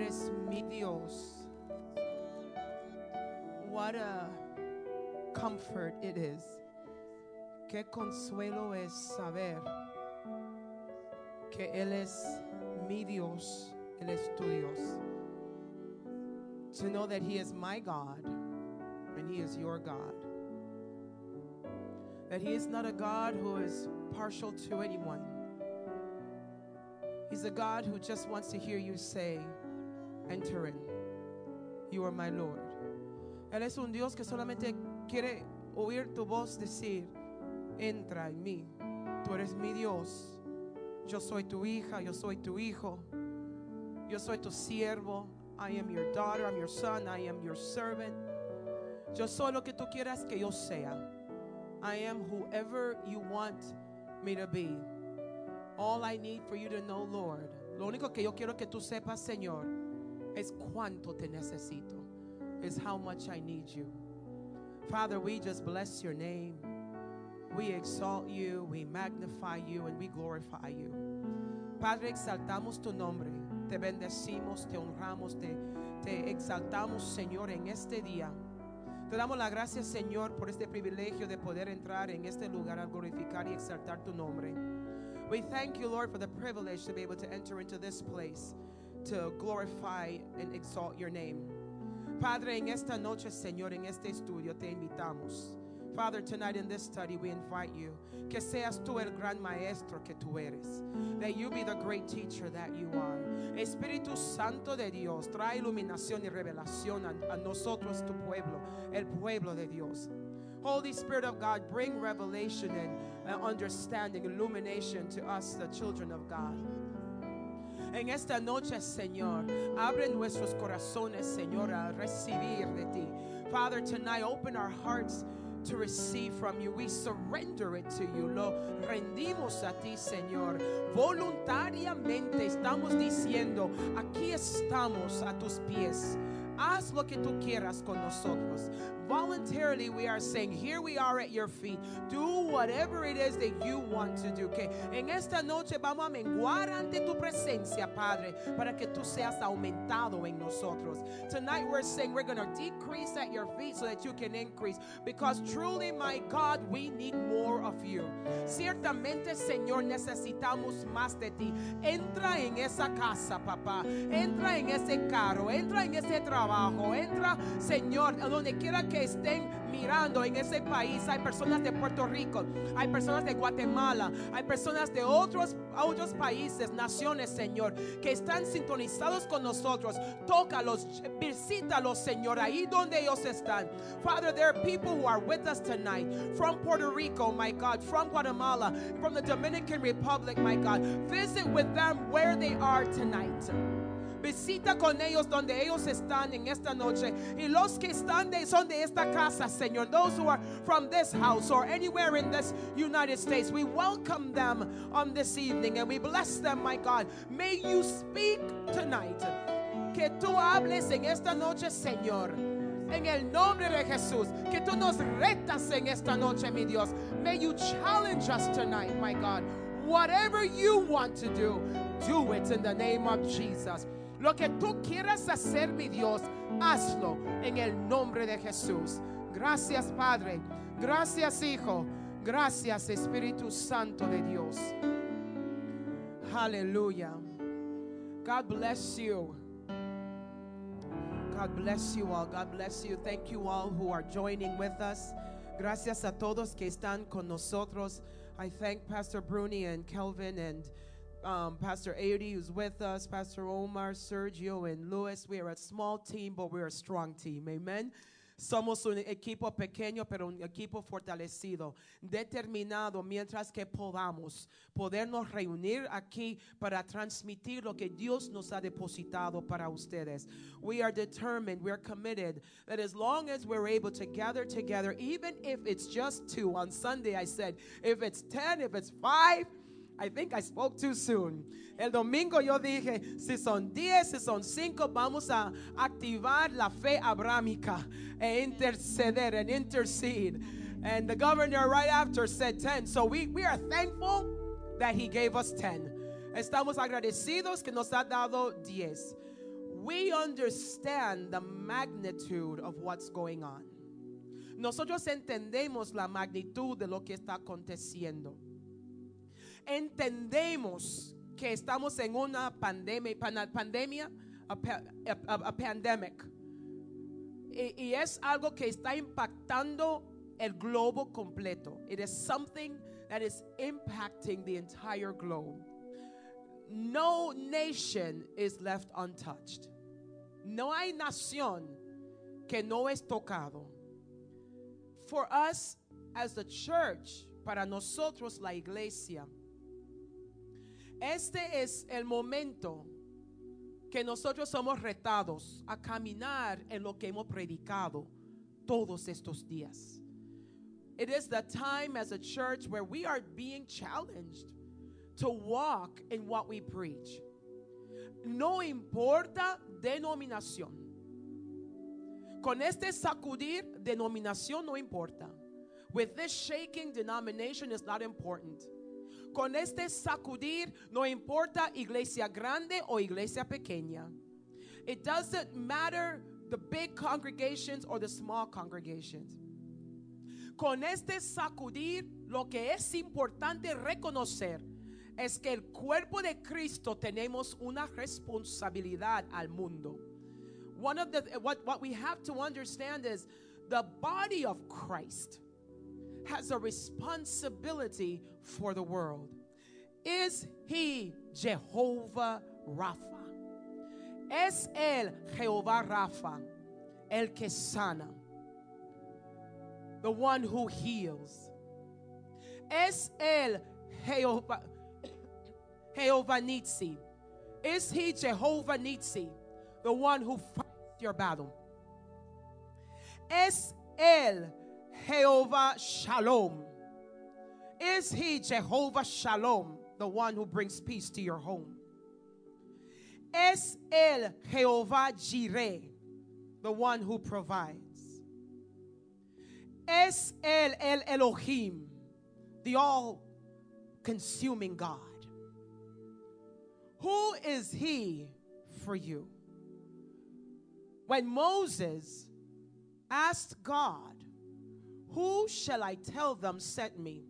eres mi Dios. What a comfort it is. Qué consuelo es saber que Él es mi Dios, Él es tu Dios. To know that He is my God and He is your God. That He is not a God who is partial to anyone. He's a God who just wants to hear you say, enter in. You are my Lord. Él es un Dios que solamente quiere oír tu voz decir, entra en mí. Tú eres mi Dios. Yo soy tu hija, yo soy tu hijo. Yo soy tu siervo. I am your daughter, I'm your son, I am your servant. Yo soy lo que tú quieras que yo sea. I am whoever you want me to be. All I need for you to know, Lord, lo único que yo quiero que tú sepas, Señor, es cuánto te necesito. Is how much I need you. Father, we just bless your name. We exalt you, we magnify you, and we glorify you. Padre, exaltamos tu nombre. Te bendecimos, te honramos, te exaltamos, Señor, en este día. Te damos la gracia, Señor, por este privilegio de poder entrar en este lugar a glorificar y exaltar tu nombre. We thank you, Lord, for the privilege to be able to enter into this place to glorify and exalt your name. Padre, en esta noche, Señor, en este estudio te invitamos. Father, tonight in this study we invite you que seas tú el gran maestro que tú eres. That you be the great teacher that you are. Espíritu Santo de Dios, trae iluminación y revelación a nosotros, tu pueblo, el pueblo de Dios. Holy Spirit of God, bring revelation and understanding, illumination to us, the children of God. En esta noche, Señor, abre nuestros corazones, Señor, a recibir de ti. Father, tonight open our hearts to receive from you. We surrender it to you. Lo rendimos a ti, Señor. Voluntariamente estamos diciendo, aquí estamos a tus pies. Haz lo que tú quieras con nosotros. Voluntarily we are saying, here we are at your feet. Do whatever it is that you want to do. Que en esta noche vamos a menguar ante tu presencia, Padre, para que tú seas aumentado en nosotros. Tonight we're saying we're going to decrease at your feet so that you can increase. Because truly, my God, we need more of you. Ciertamente, Señor, necesitamos más de ti. Entra en esa casa, papá. Entra en ese carro. Entra en ese trabajo. Entra, Señor, a donde quiera que estén mirando en ese país. Hay personas de Puerto Rico, hay personas de Guatemala, hay personas de otros países, naciones, Señor, que están sintonizados con nosotros. Tócalos, visítalos, Señor, ahí donde ellos están. Father, there are people who are with us tonight from Puerto Rico, my God, from Guatemala, from the Dominican Republic, my God. Visit with them where they are tonight. Visita con ellos donde ellos están en esta noche. Y los que son de esta casa, Señor, those who are from this house or anywhere in this United States, we welcome them on this evening and we bless them, my God. May you speak tonight. Que tú hables en esta noche, Señor. En el nombre de Jesús. Que tú nos retas en esta noche, mi Dios. May you challenge us tonight, my God. Whatever you want to do it in the name of Jesus. Lo que tú quieras hacer, mi Dios, hazlo en el nombre de Jesús. Gracias, Padre. Gracias, Hijo. Gracias, Espíritu Santo de Dios. Hallelujah. God bless you. God bless you all. God bless you. Thank you all who are joining with us. Gracias a todos que están con nosotros. I thank Pastor Bruni and Kelvin and Pastor Adi, who's with us, Pastor Omar, Sergio, and Luis. We are a small team, but we're a strong team. Amen. Somos un equipo pequeño, pero un equipo fortalecido, determinado mientras que podamos podernos reunir aquí para transmitir lo que Dios nos ha depositado para ustedes. We are determined, we are committed that as long as we're able to gather together, even if it's just 2. On Sunday I said, if it's 10, if it's 5, I think I spoke too soon. El domingo yo dije, si son 10, si son 5, vamos a activar la fe abrámica e interceder and intercede. And the governor right after said 10. So we are thankful that he gave us 10. Estamos agradecidos que nos ha dado 10. we understand the magnitude of what's going on. Nosotros entendemos la magnitud de lo que está aconteciendo. Entendemos que estamos en una pandemia, a pandemic. Y es algo que está impactando el globo completo. It is something that is impacting the entire globe. No nation is left untouched. No hay nación que no es tocado. For us as the church, para nosotros la iglesia, este es el momento que nosotros somos retados a caminar en lo que hemos predicado todos estos días. It is the time as a church where we are being challenged to walk in what we preach. No importa denominación. Con este sacudir, denominación no importa. With this shaking, denomination is not important. Con este sacudir, no importa iglesia grande o iglesia pequeña. It doesn't matter the big congregations or the small congregations. Con este sacudir, lo que es importante reconocer es que el cuerpo de Cristo tenemos una responsabilidad al mundo. One of the what we have to understand is the body of Christ has a responsibility for the world. Is he Jehovah Rapha? Es él Jehová Rapha, el que sana, the one who heals. Es él Jehová Nitsi. Is he Jehovah Nitsi, the one who fights your battle? Es él Jehovah Shalom. Is he Jehovah Shalom, the one who brings peace to your home? Es él Jehová Jireh, the one who provides? Es él el Elohim, the all-consuming God? Who is he for you? When Moses asked God, who shall I tell them sent me?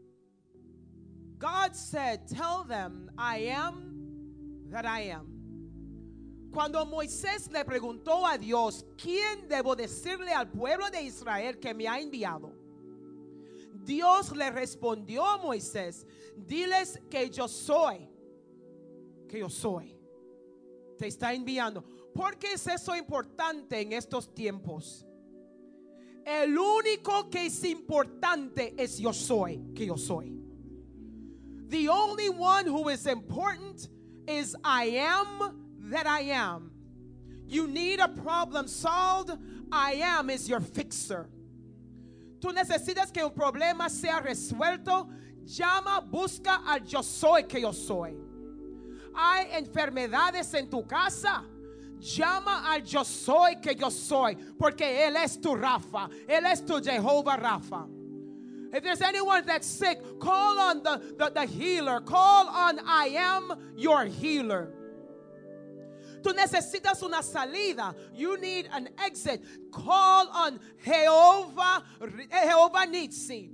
God said, tell them I am that I am. Cuando Moisés le preguntó a Dios, ¿quién debo decirle al pueblo de Israel que me ha enviado? Dios le respondió a Moisés, diles que yo soy, que yo soy. Te está enviando. ¿Por qué es eso importante en estos tiempos? El único que es importante es yo soy, que yo soy. The only one who is important is I am that I am. You need a problem solved, I am is your fixer. Tú necesitas que un problema sea resuelto, llama, busca al yo soy que yo soy. Hay enfermedades en tu casa, llama al yo soy que yo soy, porque Él es tu Rafa, Él es tu Jehová Rafa. If there's anyone that's sick, call on the healer. Call on I am your healer. Tú necesitas una salida. You need an exit. Call on Jehová Nitsi.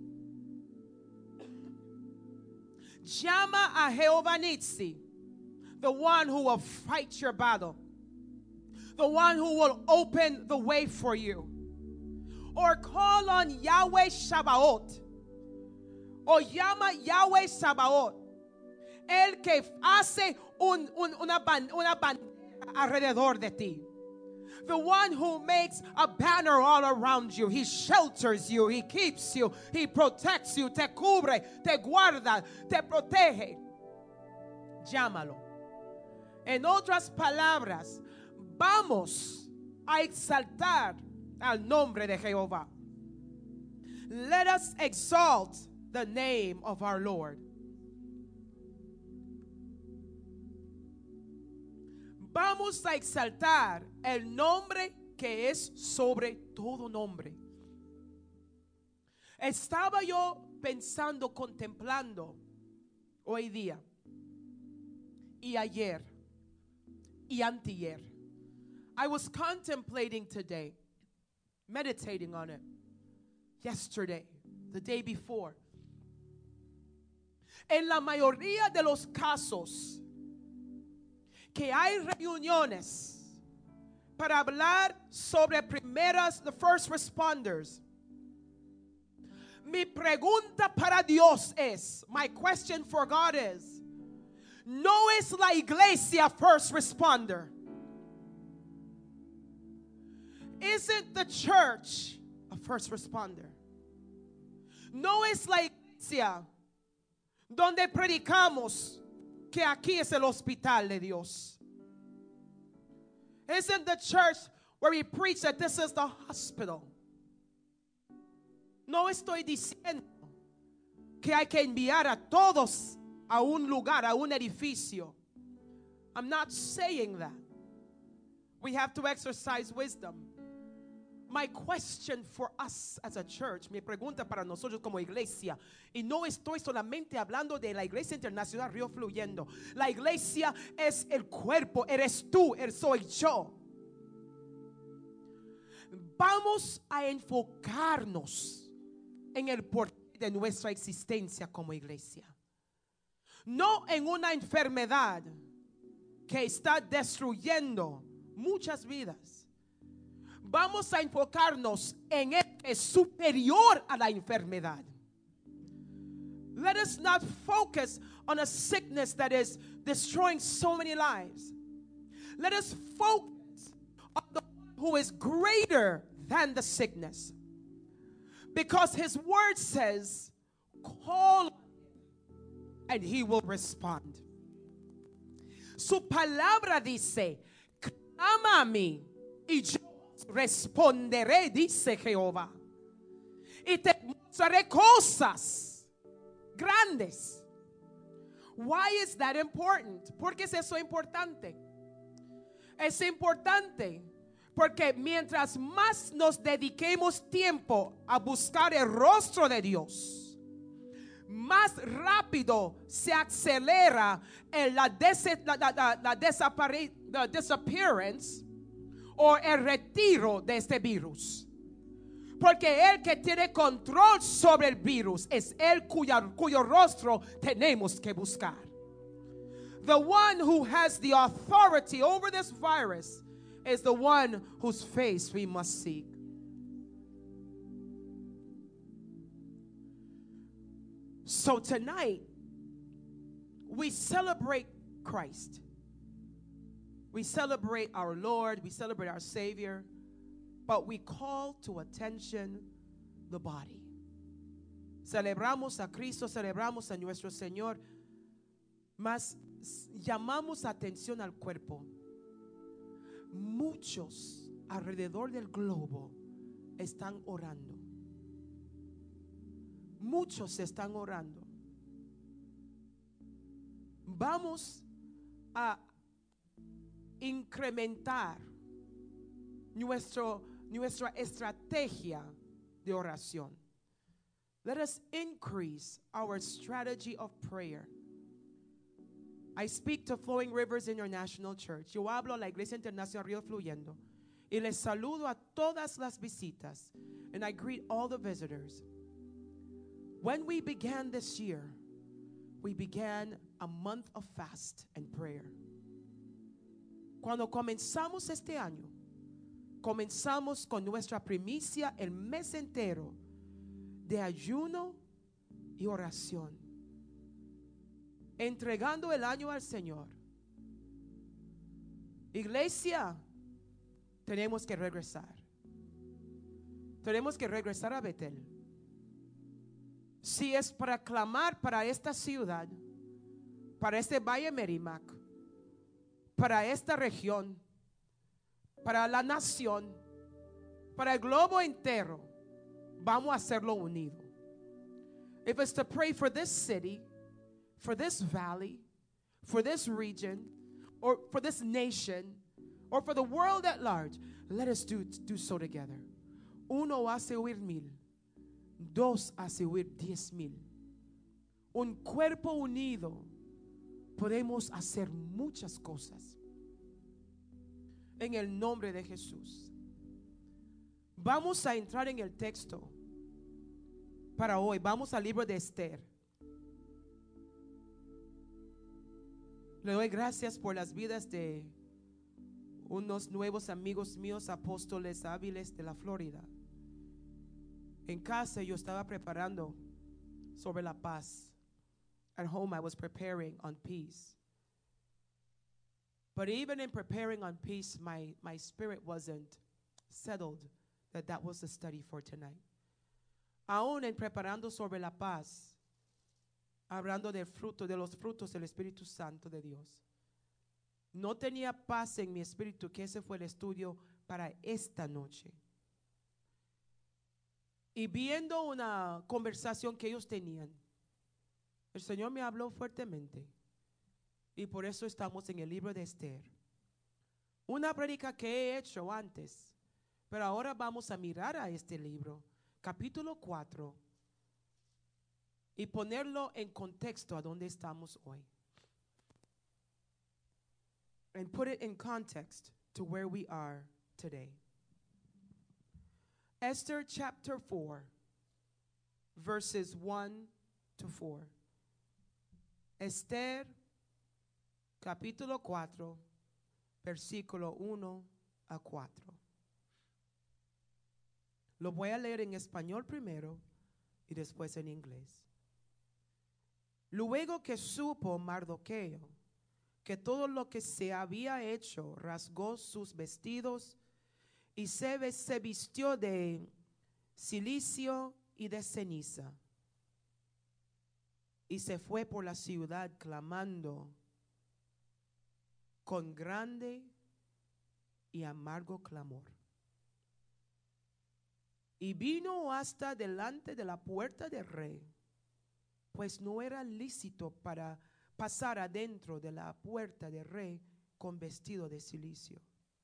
Llama a Jehová Nitsi, the one who will fight your battle, the one who will open the way for you. Or call on Yahweh Sabaoth. O llama Yahweh Sabaoth, el que hace una bandera alrededor de ti. The one who makes a banner all around you. He shelters you, he keeps you, he protects you, te cubre, te guarda, te protege. Llámalo. En otras palabras, vamos a exaltar al nombre de Jehová. Let us exalt the name of our Lord. Vamos a exaltar el nombre que es sobre todo nombre. Estaba yo pensando, contemplando hoy día y ayer y antier I was contemplating today, meditating on it, yesterday, the day before. En la mayoría de los casos que hay reuniones para hablar sobre the first responders, mi pregunta para Dios es, my question for God is, no es la iglesia first responder. Isn't the church a first responder? No es la iglesia donde predicamos que aquí es el hospital de Dios. Isn't the church where we preach that this is the hospital? No estoy diciendo que hay que enviar a todos a un lugar, a un edificio. I'm not saying that. We have to exercise wisdom. My question for us as a church, mi pregunta para nosotros como iglesia, y no estoy solamente hablando de la iglesia internacional Río Fluyendo. La iglesia es el cuerpo, eres tú, soy yo. Vamos a enfocarnos en el porqué de nuestra existencia como iglesia. No en una enfermedad que está destruyendo muchas vidas. Vamos a enfocarnos en el que es superior a la enfermedad. Let us not focus on a sickness that is destroying so many lives. Let us focus on the one who is greater than the sickness. Because his word says, call and he will respond. Su palabra dice, clama a mí y yo responderé, dice Jehová, y te mostraré cosas grandes. Why is that important? ¿Por qué es eso importante? Es importante porque mientras más nos dediquemos tiempo a buscar el rostro de Dios, más rápido se acelera la disappearance o el retiro de este virus. Porque el que tiene control sobre el virus es el cuyo rostro tenemos que buscar. The one who has the authority over this virus is the one whose face we must seek. So tonight, we celebrate Christ. We celebrate our Lord, we celebrate our Savior, but we call to attention the body. Celebramos a Cristo, celebramos a nuestro Señor, mas llamamos atención al cuerpo. Muchos alrededor del globo están orando. Muchos están orando. Vamos a incrementar nuestra estrategia de oración. Let us increase our strategy of prayer. I speak to Flowing Rivers International Church. Yo hablo a la Iglesia Internacional Río Fluyendo. Y les saludo a todas las visitas. And I greet all the visitors. When we began this year, we began a month of fast and prayer. Cuando comenzamos este año, comenzamos con nuestra primicia el mes entero de ayuno y oración, entregando el año al Señor. Iglesia, tenemos que regresar. Tenemos que regresar a Betel. Si es para clamar para esta ciudad, para este Valle Merrimack, para esta región, para la nación, para el globo entero, vamos a hacerlo unido. If it's to pray for this city, for this valley, for this region, or for this nation, or for the world at large, let us do so together. Uno hace huir 1,000, dos hace huir 10,000. Un cuerpo unido podemos hacer muchas cosas. en el nombre de Jesús. Vamos a entrar en el texto para hoy. Vamos al libro de Esther. Le doy gracias por las vidas de unos nuevos amigos míos, apóstoles hábiles de la Florida. En casa yo estaba preparando sobre la paz. At home I was preparing on peace. But even in preparing on peace, my spirit wasn't settled that was the study for tonight. Aún en preparando sobre la paz, hablando del fruto, de los frutos del Espíritu Santo de Dios, no tenía paz en mi espíritu, que ese fue el estudio para esta noche. Y viendo una conversación que ellos tenían, el Señor me habló fuertemente. Y por eso estamos en el libro de Esther. Una prédica que he hecho antes, pero ahora vamos a mirar a este libro, capítulo 4, y ponerlo en contexto a donde estamos hoy. And put it in context to where we are today. Esther chapter 4, verses 1 to 4. Esther capítulo 4, versículo 1 a 4. Lo voy a leer en español primero y después en inglés. Luego que supo Mardoqueo que todo lo que se había hecho, rasgó sus vestidos y se vistió de cilicio y de ceniza. Y se fue por la ciudad clamando con grande y amargo clamor. Y vino hasta delante de la puerta del rey, pues no era lícito para pasar adentro de la puerta del rey con vestido de cilicio.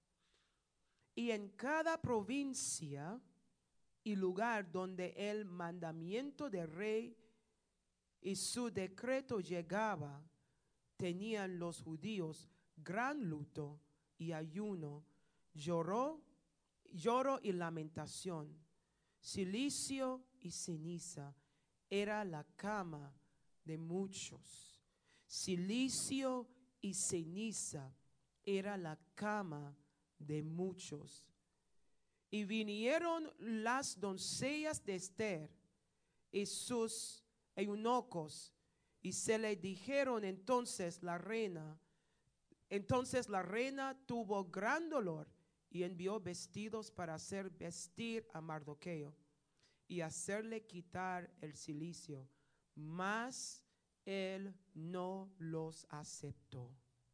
Y en cada provincia y lugar donde el mandamiento del rey y su decreto llegaba, tenían los judíos gran luto y ayuno, lloro y lamentación. Cilicio y ceniza era la cama de muchos. Cilicio y ceniza era la cama de muchos. Y vinieron las doncellas de Esther y sus eunucos, y se le dijeron entonces la reina. Entonces la reina tuvo gran dolor y envió vestidos para hacer vestir a Mardoqueo y hacerle quitar el cilicio, mas él no los aceptó.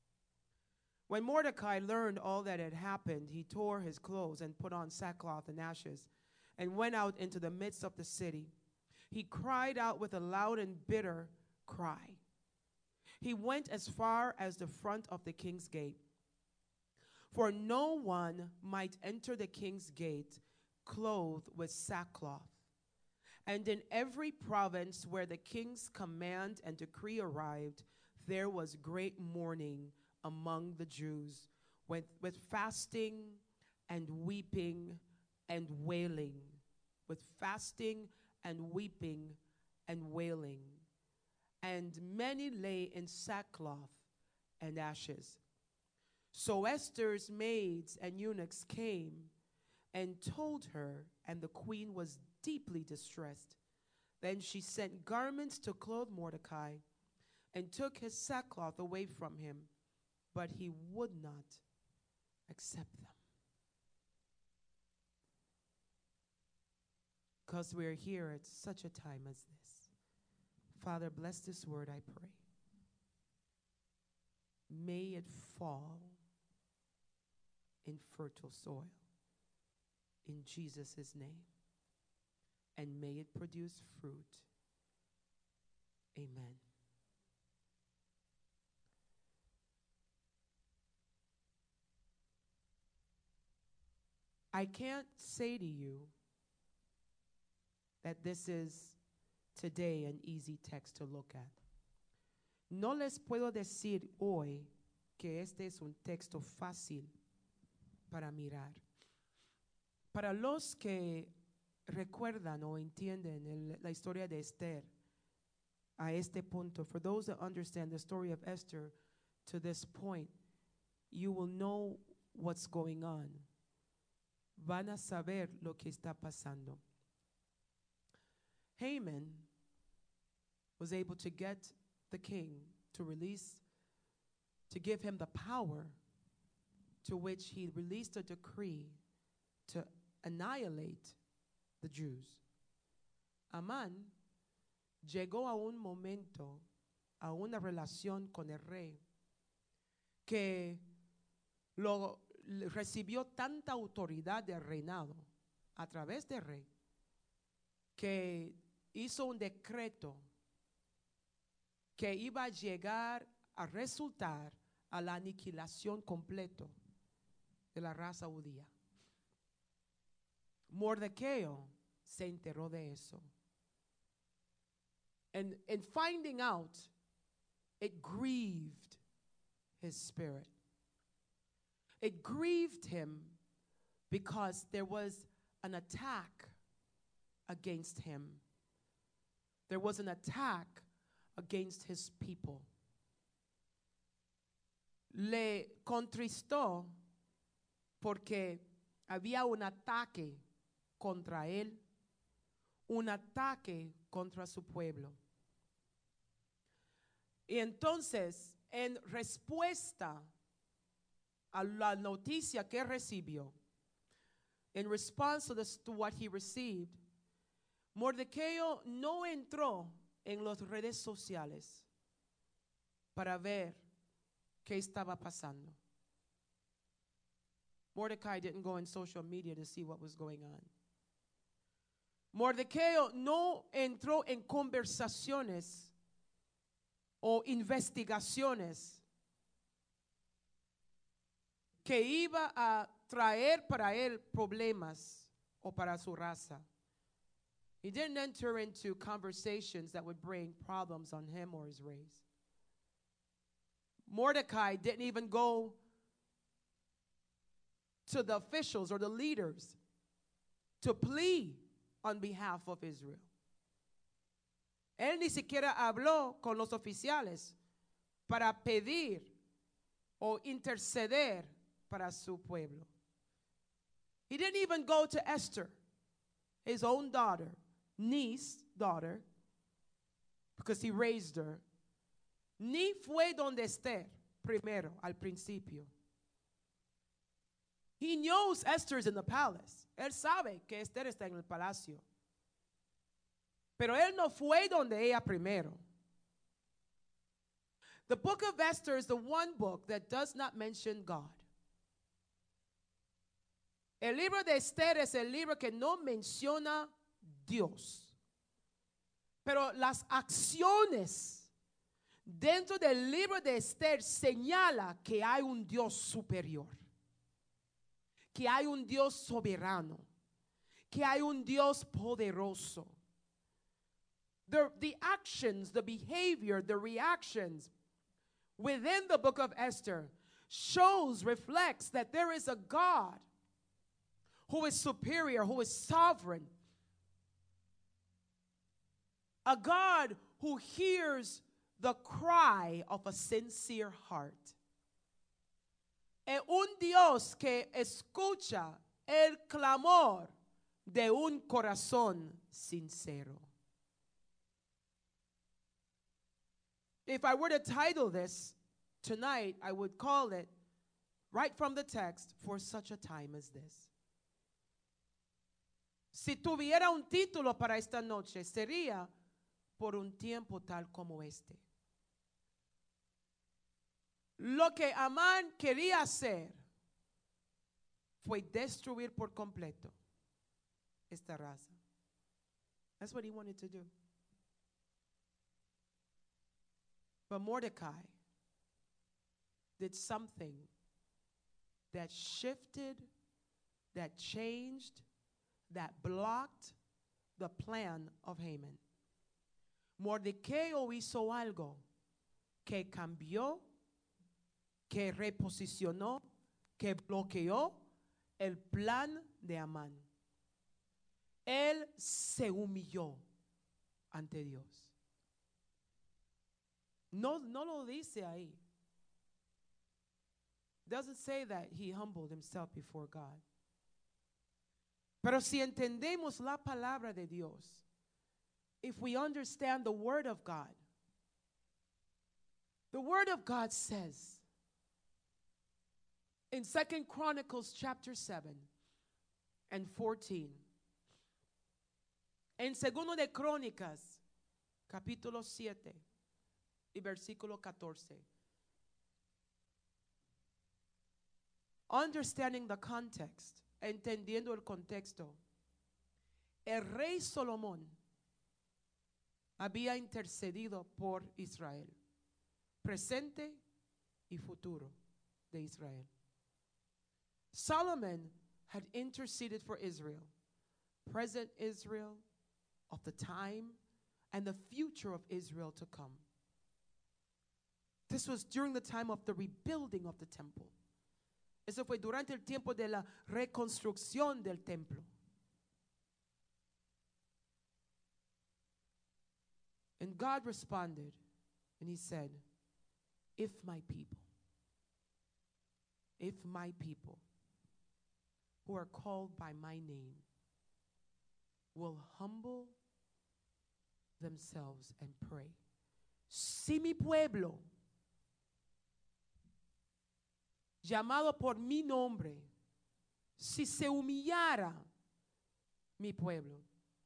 When Mordecai learned all that had happened, he tore his clothes and put on sackcloth and ashes and went out into the midst of the city. He cried out with a loud and bitter cry. He went as far as the front of the king's gate. For no one might enter the king's gate clothed with sackcloth. And in every province where the king's command and decree arrived, there was great mourning among the Jews, with fasting and weeping and wailing. With fasting and weeping and wailing. And many lay in sackcloth and ashes. So Esther's maids and eunuchs came and told her, and the queen was deeply distressed. Then she sent garments to clothe Mordecai and took his sackcloth away from him, but he would not accept them. Because we're here at such a time as this. Father, bless this word, I pray. May it fall in fertile soil in Jesus' name. And may it produce fruit. Amen. I can't say to you that this is today an easy text to look at. No les puedo decir hoy que este es un texto fácil para mirar. Para los que recuerdan o entienden la historia de Esther a este punto, for those that understand the story of Esther to this point, you will know what's going on. Van a saber lo que está pasando. Haman was able to get the king to give him the power to which he released a decree to annihilate the Jews. Amán llegó a un momento, a una relación con el rey, que recibió tanta autoridad del reinado a través del rey, que hizo un decreto que iba a llegar a resultar a la aniquilación completa de la raza judía. Mordecai se enteró de eso. And finding out, it grieved his spirit. It grieved him because there was an attack against him. There was an attack against his people. Le contristó porque había un ataque contra él, un ataque contra su pueblo. Y entonces, en respuesta a la noticia que recibió, in response to what he received, Mordecai no entró en las redes sociales para ver qué estaba pasando. Mordecai didn't go in social media to see what was going on. Mordecai no entró en conversaciones o investigaciones que iba a traer para él problemas o para su raza. He didn't enter into conversations that would bring problems on him or his race. Mordecai didn't even go to the officials or the leaders to plead on behalf of Israel. Él ni siquiera habló con los oficiales para pedir o interceder para su pueblo. He didn't even go to Esther, his own daughter, daughter, because he raised her. Ni fue donde Esther primero, al principio. He knows Esther's in the palace. Él sabe que Esther está en el palacio. Pero él no fue donde ella primero. The book of Esther is the one book that does not mention God. El libro de Esther es el libro que no menciona Dios. Pero las acciones dentro del libro de Esther señala que hay un Dios superior, que hay un Dios soberano, que hay un Dios poderoso. The actions, the behavior, the reactions within the book of Esther reflects that there is a God who is superior, who is sovereign. A God who hears the cry of a sincere heart. Un Dios que escucha el clamor de un corazón sincero. If I were to title this tonight, I would call it, right from the text, For Such a Time as This. Si tuviera un título para esta noche, sería Por un tiempo tal como este. Lo que Amán quería hacer fue destruir por completo esta raza. That's what he wanted to do. But Mordecai did something that shifted, that changed, that blocked the plan of Haman. Mordecai hizo algo que cambió, que reposicionó, que bloqueó el plan de Amán. Él se humilló ante Dios. No lo dice ahí. Doesn't say that he humbled himself before God. Pero si entendemos la palabra de Dios, if we understand the word of God, the word of God says in 2 Chronicles chapter 7 and 14, en Segundo de Crónicas capítulo 7 y versículo 14, understanding the context, entendiendo el contexto, el rey Salomón había intercedido por Israel, presente y futuro de Israel. Solomon had interceded for Israel, present Israel of the time and the future of Israel to come. This was during the time of the rebuilding of the temple. Eso fue durante el tiempo de la reconstrucción del templo. And God responded, and he said, if my people who are called by my name will humble themselves and pray. Si mi pueblo, llamado por mi nombre, si se humillara mi pueblo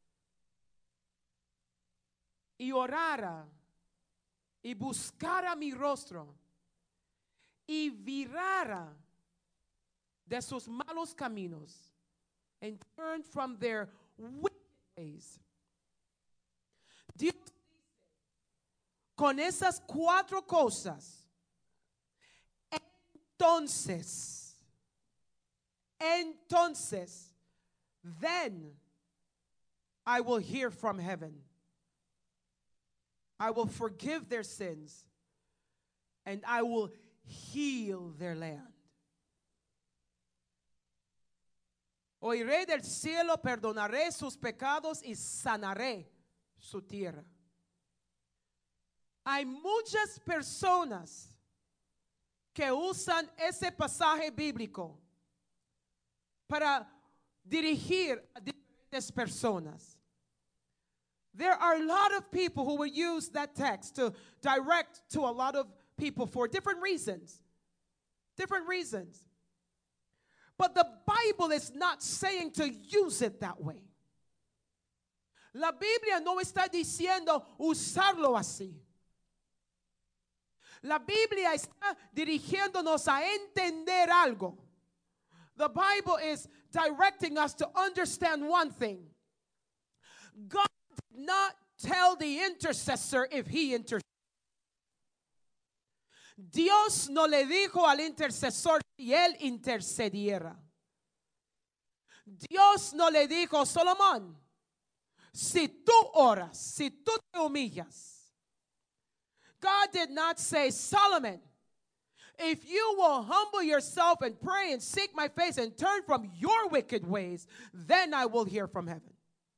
y orara y buscara mi rostro y virara de sus malos caminos and turned from their wicked ways. Dios dice, con esas 4 cosas, entonces, then I will hear from heaven. I will forgive their sins and I will heal their land. Oiré del cielo, perdonaré sus pecados y sanaré su tierra. Hay muchas personas que usan ese pasaje bíblico para dirigir a diferentes personas. There are a lot of people who will use that text to direct to a lot of people for different reasons. Different reasons. But the Bible is not saying to use it that way. La Biblia no está diciendo usarlo así. La Biblia está dirigiéndonos a entender algo. The Bible is directing us to understand one thing. God did not tell the intercessor if he interceded. Dios no le dijo al intercesor si él intercediera. Dios no le dijo, Salomón, si tú oras, si tú te humillas. God did not say, Solomon, if you will humble yourself and pray and seek my face and turn from your wicked ways, then I will hear from heaven.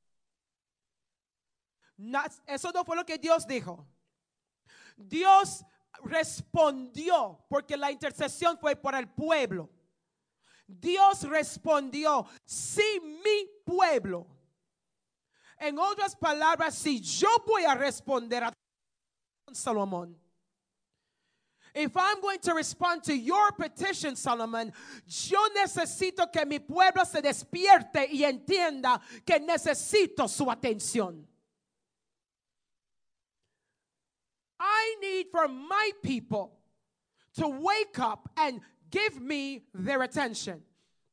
Eso no fue lo que Dios dijo. Dios respondió porque la intercesión fue por el pueblo. Dios respondió, si mi pueblo. En otras palabras, si yo voy a responder a Solomon, if I'm going to respond to your petition, Solomon, yo necesito que mi pueblo se despierte y entienda que necesito su atención. I need for my people to wake up and give me their attention.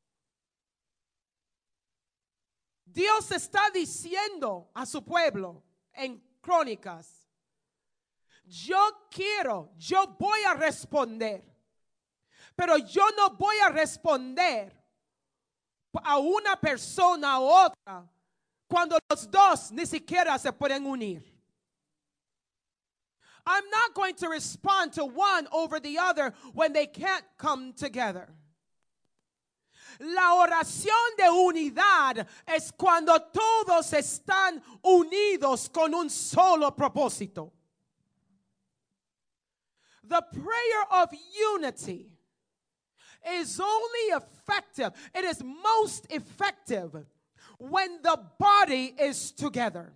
Dios está diciendo a su pueblo en Crónicas, yo voy a responder, pero yo no voy a responder a una persona u otra cuando los dos ni siquiera se pueden unir. I'm not going to respond to one over the other when they can't come together. La oración de unidad es cuando todos están unidos con un solo propósito. The prayer of unity is only effective. It is most effective when the body is together.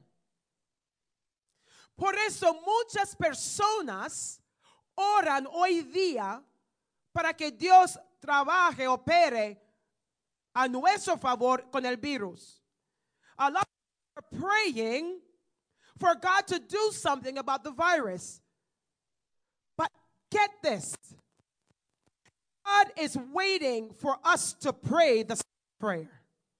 Por eso muchas personas oran hoy día para que Dios trabaje, opere a nuestro favor con el virus. A lot of people are praying for God to do something about the virus. But get this. God is waiting for us to pray the same prayer.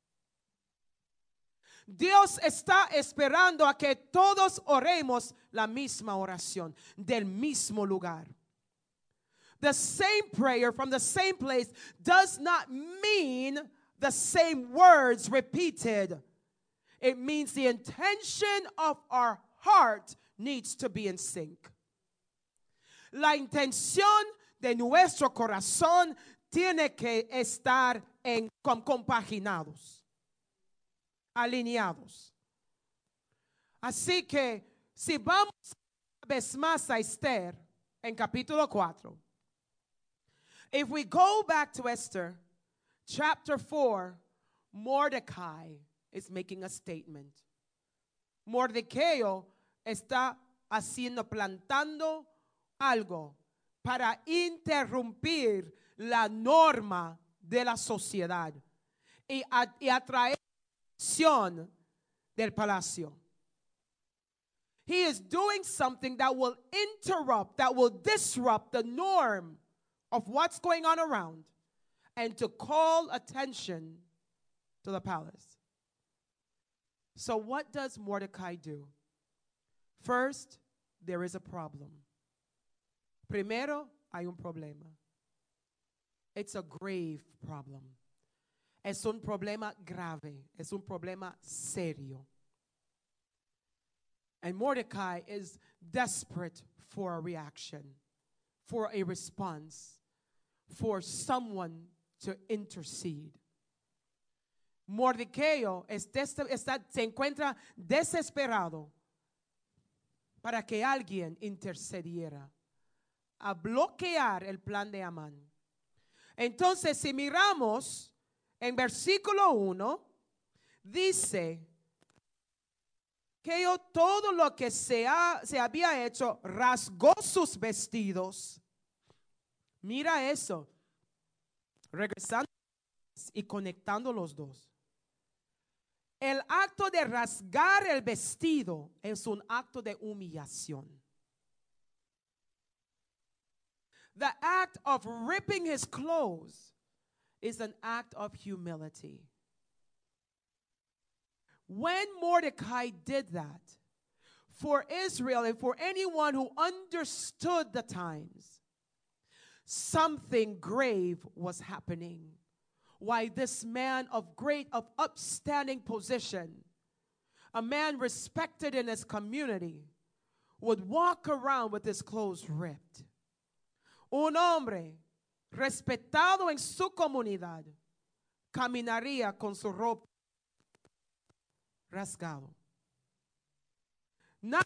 Dios está esperando a que todos oremos la misma oración del mismo lugar. The same prayer from the same place does not mean the same words repeated. It means the intention of our heart needs to be in sync. La intención de nuestro corazón tiene que estar compaginados, alineados. Así que si vamos una vez más a Esther en capítulo 4, if we go back to Esther, chapter 4, Mordecai is making a statement. Mordecai está plantando algo para interrumpir la norma de la sociedad y atraer atención del palacio. He is doing something that will interrupt, that will disrupt the norm of what's going on around and to call attention to the palace. So what does Mordecai do? First, there is a problem. Primero, hay un problema. It's a grave problem. Es un problema grave. Es un problema serio. And Mordecai is desperate for a reaction, for a response, for someone to intercede. Mordecai se encuentra desesperado para que alguien intercediera a bloquear el plan de Amán. Entonces, si miramos en versículo 1, dice que todo lo que se había hecho, rasgó sus vestidos. Mira eso, regresando y conectando los dos. El acto de rasgar el vestido es un acto de humillación. The act of ripping his clothes is an act of humility. When Mordecai did that, for Israel and for anyone who understood the times, something grave was happening. Why this man of upstanding position, a man respected in his community, would walk around with his clothes ripped. Un hombre respetado en su comunidad caminaría con su ropa rasgado. No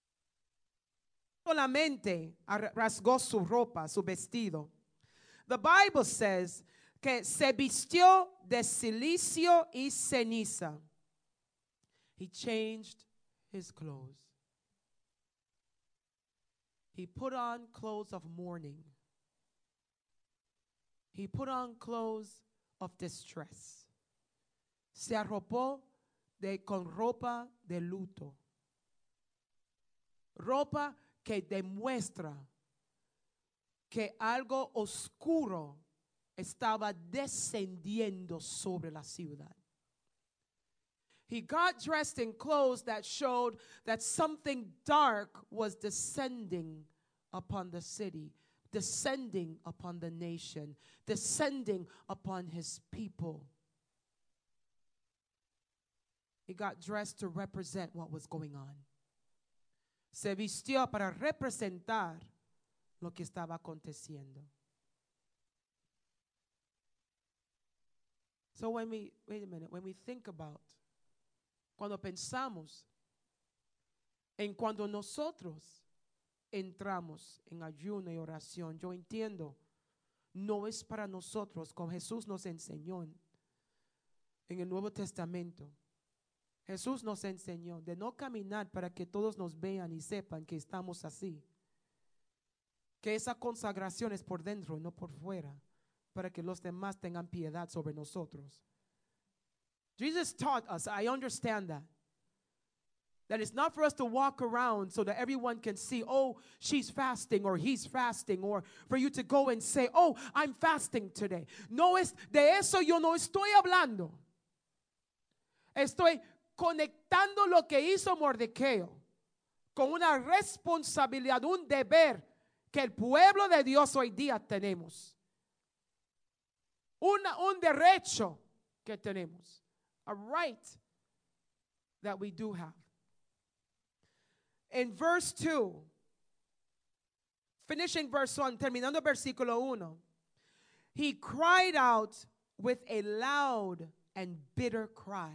solamente rasgó su ropa, su vestido. The Bible says que se vistió de silicio y ceniza. He changed his clothes. He put on clothes of mourning. He put on clothes of distress. Se arropó con ropa de luto. Ropa que demuestra que algo oscuro estaba descendiendo sobre la ciudad. He got dressed in clothes that showed that something dark was descending upon the city, descending upon the nation, descending upon his people. He got dressed to represent what was going on. Se vistió para representar lo que estaba aconteciendo. So when we, wait a minute, when we think about, cuando pensamos en cuando nosotros entramos en ayuno y oración, yo entiendo, no es para nosotros, como Jesús nos enseñó en el Nuevo Testamento. Jesús nos enseñó de no caminar para que todos nos vean y sepan que estamos así. Que esa consagración es por dentro y no por fuera, para que los demás tengan piedad sobre nosotros. Jesus taught us, I understand that it's not for us to walk around so that everyone can see, oh, she's fasting or he's fasting, or for you to go and say, oh, I'm fasting today. No es de eso, yo no estoy hablando. Estoy conectando lo que hizo Mordequeo con una responsabilidad, un deber que el pueblo de Dios hoy día tenemos. Un derecho que tenemos. A right that we do have. In verse 2, finishing verse 1, terminando versículo 1, he cried out with a loud and bitter cry.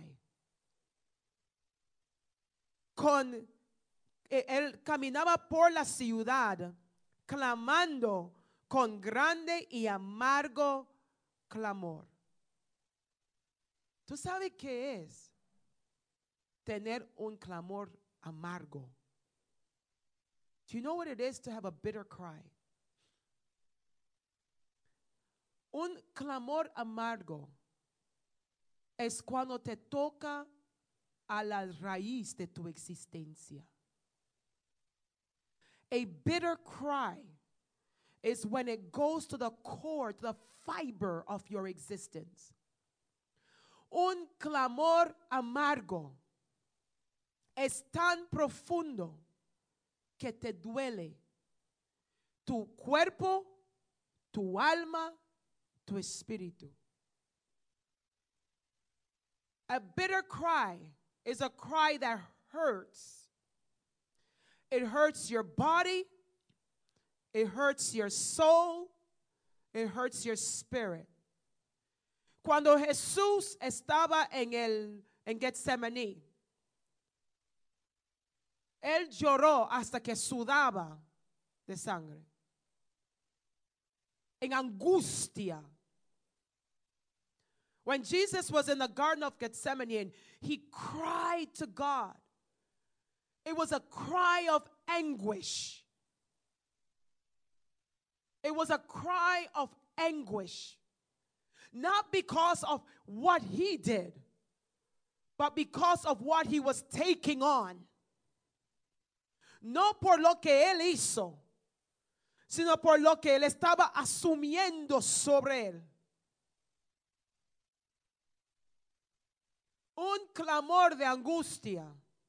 Él caminaba por la ciudad clamando con grande y amargo clamor. ¿Tú sabes qué es tener un clamor amargo? Do you know what it is to have a bitter cry? Un clamor amargo es cuando te toca a la raíz de tu existencia. A bitter cry is when it goes to the core, to the fiber of your existence. Un clamor amargo es tan profundo que te duele tu cuerpo, tu alma, tu espíritu. A bitter cry is a cry that hurts. It hurts your body. It hurts your soul. It hurts your spirit. Cuando Jesús estaba en Getsemaní, él lloró hasta que sudaba de sangre. En angustia. When Jesus was in the Garden of Gethsemane, he cried to God. It was a cry of anguish. It was a cry of anguish. Not because of what he did, but because of what he was taking on. No por lo que él hizo, sino por lo que él estaba asumiendo sobre él. Un clamor de angustia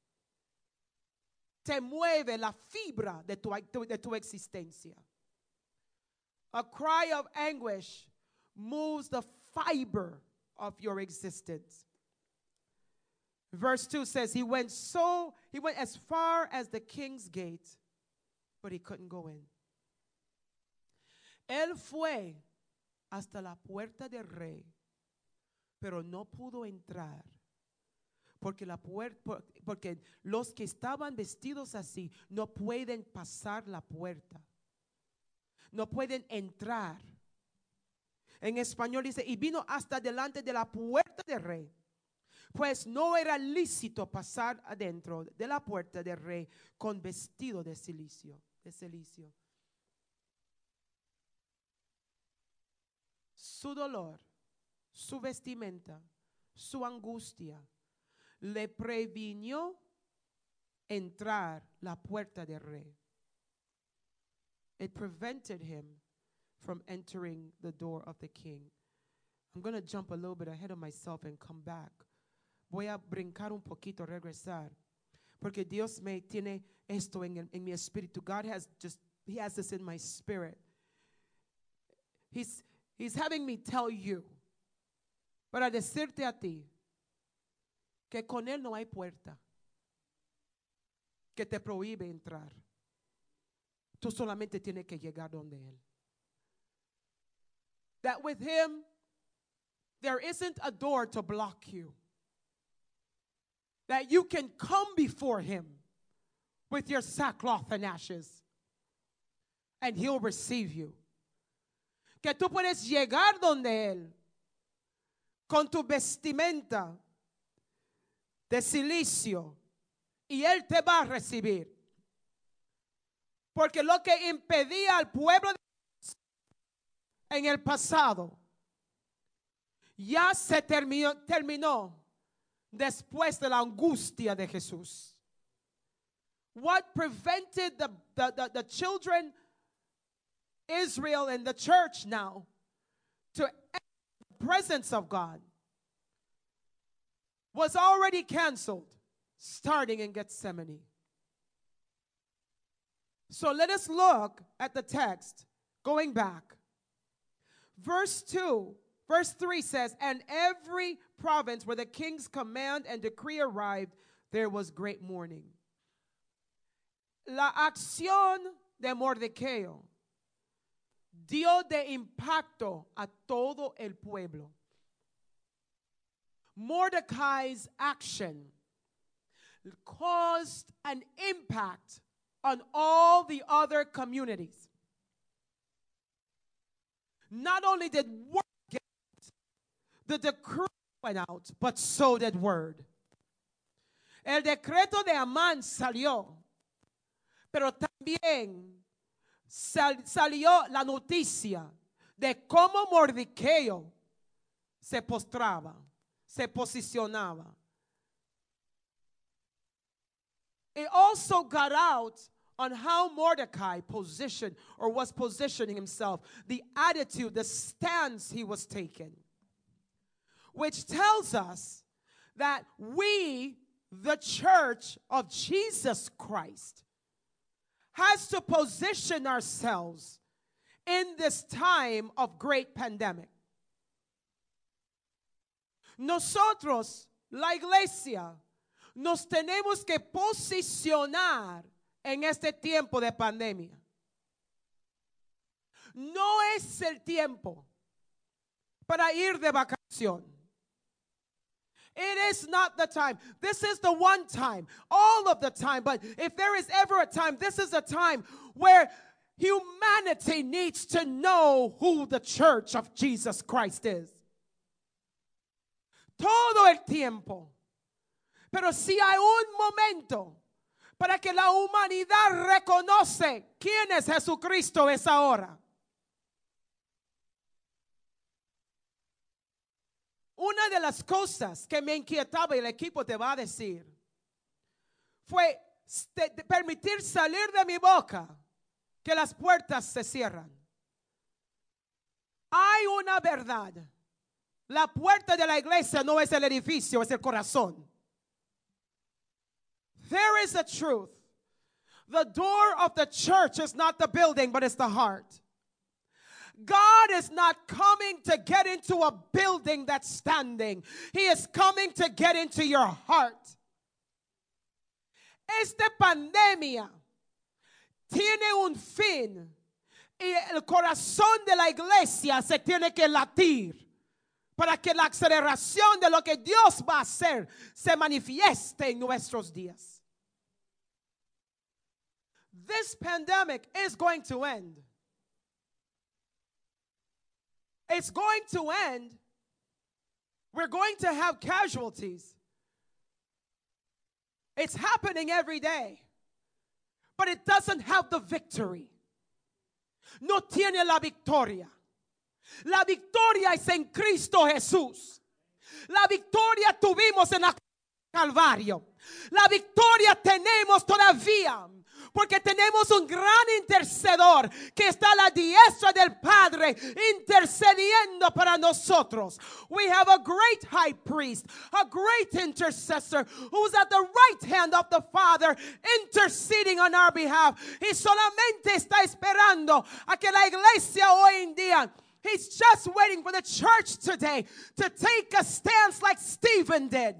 te mueve la fibra de tu existencia. A cry of anguish moves the fiber of your existence. Verse 2 says he went as far as the king's gate, but he couldn't go in. Él fue hasta la puerta del rey, pero no pudo entrar. Porque los que estaban vestidos así no pueden pasar la puerta. No pueden entrar. En español dice, y vino hasta delante de la puerta del rey. Pues no era lícito pasar adentro de la puerta del rey con vestido de cilicio. Su dolor, su vestimenta, su angustia le previnió entrar la puerta del rey. It prevented him from entering the door of the king. I'm going to jump a little bit ahead of myself and come back. Voy a brincar un poquito, regresar. Porque Dios me tiene esto en mi espíritu. God He has this in my spirit. He's having me tell you, para decirte a ti, que con Él no hay puerta que te prohíbe entrar. Tú solamente tienes que llegar donde Él. That with Him, there isn't a door to block you. That you can come before him with your sackcloth and ashes, and he'll receive you. Que tú puedes llegar donde él con tu vestimenta de silicio y él te va a recibir. Porque lo que impedía al pueblo de Dios en el pasado ya se terminó después de la angustia de Jesús. What prevented the children, Israel and the church now, to enter the presence of God was already canceled, starting in Gethsemane. So let us look at the text, going back. Verse 3 says, and every province where the king's command and decree arrived, there was great mourning. La acción de Mardoqueo dio de impacto a todo el pueblo. Mordecai's action caused an impact on all the other communities. Not only did word get out, the decree went out, but so did word. El decreto de Amán salió, pero también salió la noticia de cómo Mardoqueo se postraba, se posicionaba. It also got out on how Mordecai positioned or was positioning himself, the attitude, the stance he was taking, which tells us that we, the church of Jesus Christ, has to position ourselves in this time of great pandemic. Nosotros, la iglesia, nos tenemos que posicionar en este tiempo de pandemia. No es el tiempo para ir de vacación. It is not the time. This is the one time, all of the time. But if there is ever a time, this is a time where humanity needs to know who the church of Jesus Christ is. Todo el tiempo. Pero si hay un momento para que la humanidad reconoce quién es Jesucristo, es ahora. Una de las cosas que me inquietaba, y el equipo te va a decir, fue permitir salir de mi boca que las puertas se cierran. Hay una verdad. La puerta de la iglesia no es el edificio, es el corazón. There is a truth. The door of the church is not the building, but it's the heart. God is not coming to get into a building that's standing. He is coming to get into your heart. Esta pandemia tiene un fin y el corazón de la iglesia se tiene que latir para que la aceleración de lo que Dios va a hacer se manifieste en nuestros días. This pandemic is going to end. It's going to end. We're going to have casualties. It's happening every day. But it doesn't have the victory. No tiene la victoria. La victoria es en Cristo Jesús. La victoria tuvimos en el Calvario. La victoria tenemos todavía. Porque tenemos un gran intercedor que está a la diestra del Padre intercediendo para nosotros. We have a great high priest, a great intercessor who's at the right hand of the Father interceding on our behalf. Y solamente está esperando a que la iglesia hoy en día, he's just waiting for the church today to take a stance like Stephen did.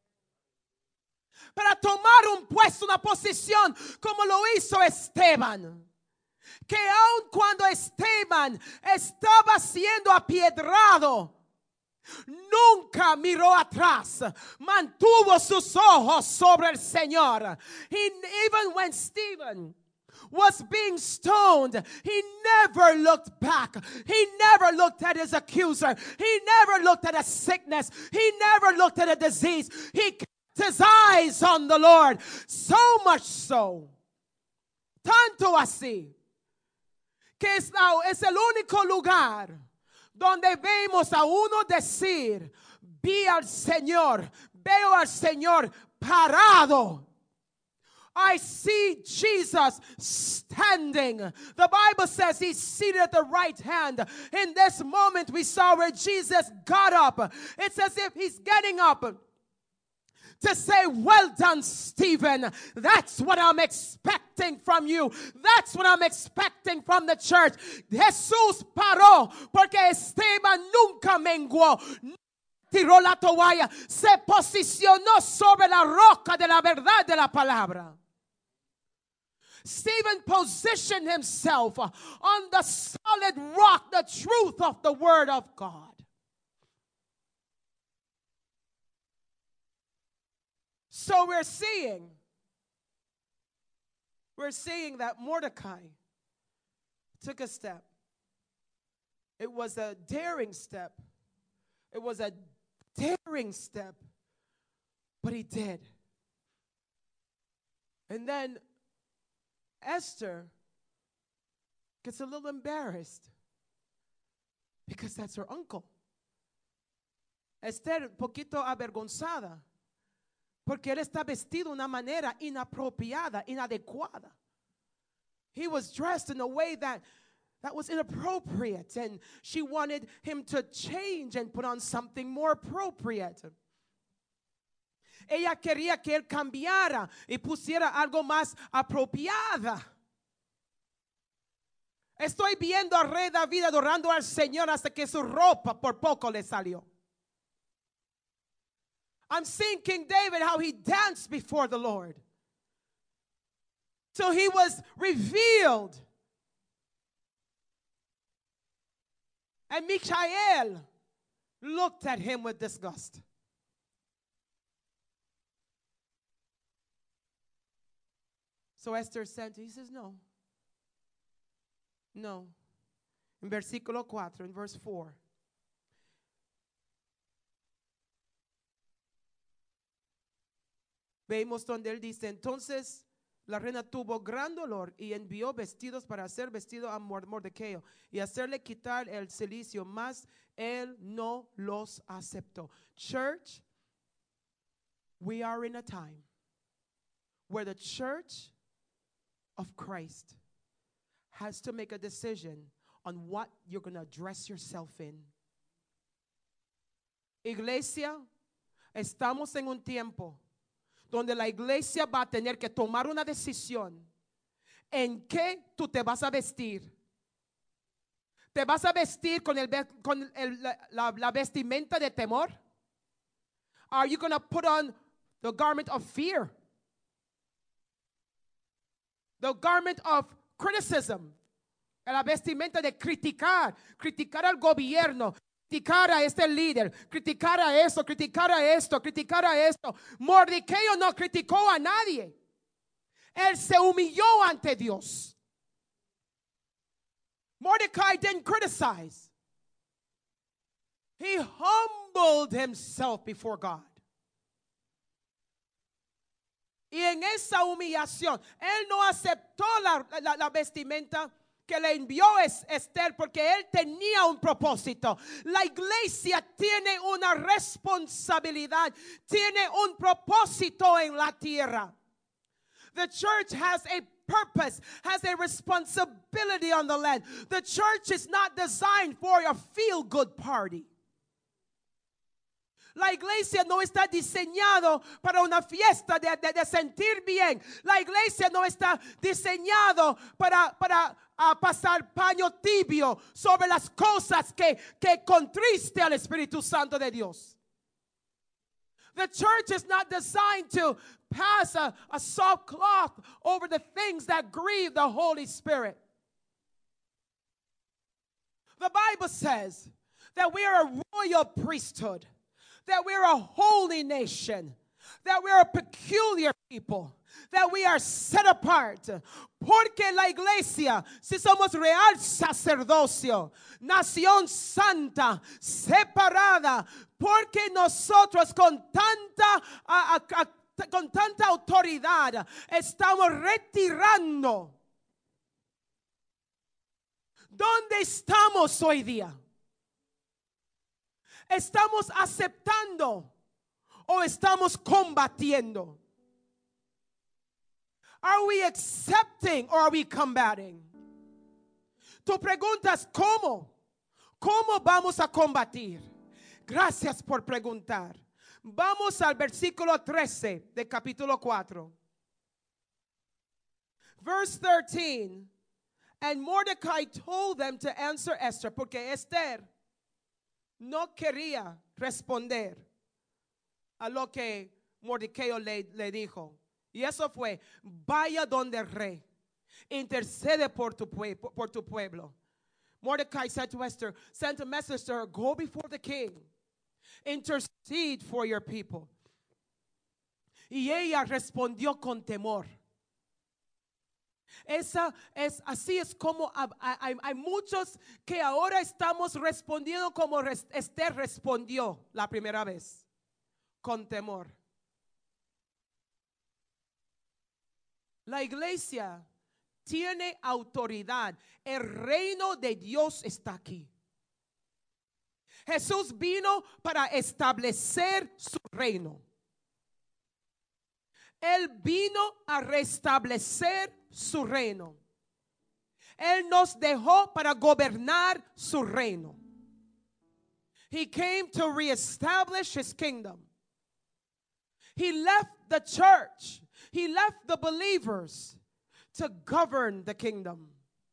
Para tomar un puesto, una posición como lo hizo Esteban. Que aun cuando Esteban estaba siendo apiedrado, Nunca miró atrás. Mantuvo sus ojos sobre el Señor. Even when Stephen was being stoned, he never looked back. He never looked at his accuser. He never looked at a sickness. He never looked at a disease. He kept his eyes on the Lord. So much so, tanto así, que es el único lugar donde vemos a uno decir, vi al Señor, veo al Señor parado. I see Jesus standing. The Bible says he's seated at the right hand. In this moment we saw where Jesus got up. It's as if he's getting up to say, well done, Stephen. That's what I'm expecting from you. That's what I'm expecting from the church. Jesús paró porque Esteban nunca menguó. Tiró la toalla. Se posicionó sobre la roca de la verdad de la palabra. Stephen positioned himself on the solid rock, the truth of the word of God. So we're seeing that Mordecai took a step. It was a daring step. It was a daring step, but he did. And then Esther gets a little embarrassed because that's her uncle. Esther, poquito avergonzada, porque él está vestido de una manera inapropiada, inadecuada. He was dressed in a way that was inappropriate, and she wanted him to change and put on something more appropriate. Ella quería que él cambiara y pusiera algo más apropiada. Estoy viendo al rey David adorando al Señor hasta que su ropa por poco le salió. I'm seeing King David, how he danced before the Lord. So he was revealed. And Michael looked at him with disgust. So Esther said, he says, no. No. En versículo 4, in verse 4. Vemos donde él dice, entonces la reina tuvo gran dolor y envió vestidos para hacer vestido a Mordecai y hacerle quitar el cilicio, mas él no los aceptó. Church, we are in a time where the church of Christ has to make a decision on what you're going to dress yourself in. Iglesia, estamos en un tiempo donde la iglesia va a tener que tomar una decisión en qué tú te vas a vestir. ¿Te vas a vestir con la vestimenta de temor? Are you going to put on the garment of fear? The garment of criticism. La vestimenta de criticar al gobierno, criticar a este líder, criticar a esto, criticar a esto, criticar a esto. Mordecai no criticó a nadie. Él se humilló ante Dios. Mordecai didn't criticize. He humbled himself before God. Y en esa humillación, él no aceptó la vestimenta que le envió Esther porque él tenía un propósito. La iglesia tiene una responsabilidad, tiene un propósito en la tierra. The church has a purpose, has a responsibility on the land. The church is not designed for a feel-good party. La iglesia no está diseñado para una fiesta de sentir bien. La iglesia no está diseñado para pasar paño tibio sobre las cosas que contriste al Espíritu Santo de Dios. The church is not designed to pass a soft cloth over the things that grieve the Holy Spirit. The Bible says that we are a royal priesthood, that we are a holy nation, that we are a peculiar people, that we are set apart. Porque la iglesia, si somos real sacerdocio, nación santa, separada, porque nosotros con tanta autoridad estamos retirando. ¿Dónde estamos hoy día? ¿Estamos aceptando o estamos combatiendo? Are we accepting or are we combating? Tu preguntas ¿cómo? ¿Cómo vamos a combatir? Gracias por preguntar. Vamos al versículo 13 de capítulo 4. Verse 13. And Mordecai told them to answer Esther, porque Esther no quería responder a lo que Mordecai le dijo. Y eso fue, vaya donde el rey, intercede por tu pueblo. Mordecai said to Esther, sent a message to her, go before the king, intercede for your people. Y ella respondió con temor. Así es como hay muchos que ahora estamos respondiendo como Esther respondió la primera vez, con temor. La iglesia tiene autoridad. El reino de Dios está aquí. Jesús vino para establecer su reino. Él vino a restablecer su reino. Él nos dejó para gobernar su reino. He came to reestablish his kingdom. He left the church. He left the believers to govern the kingdom,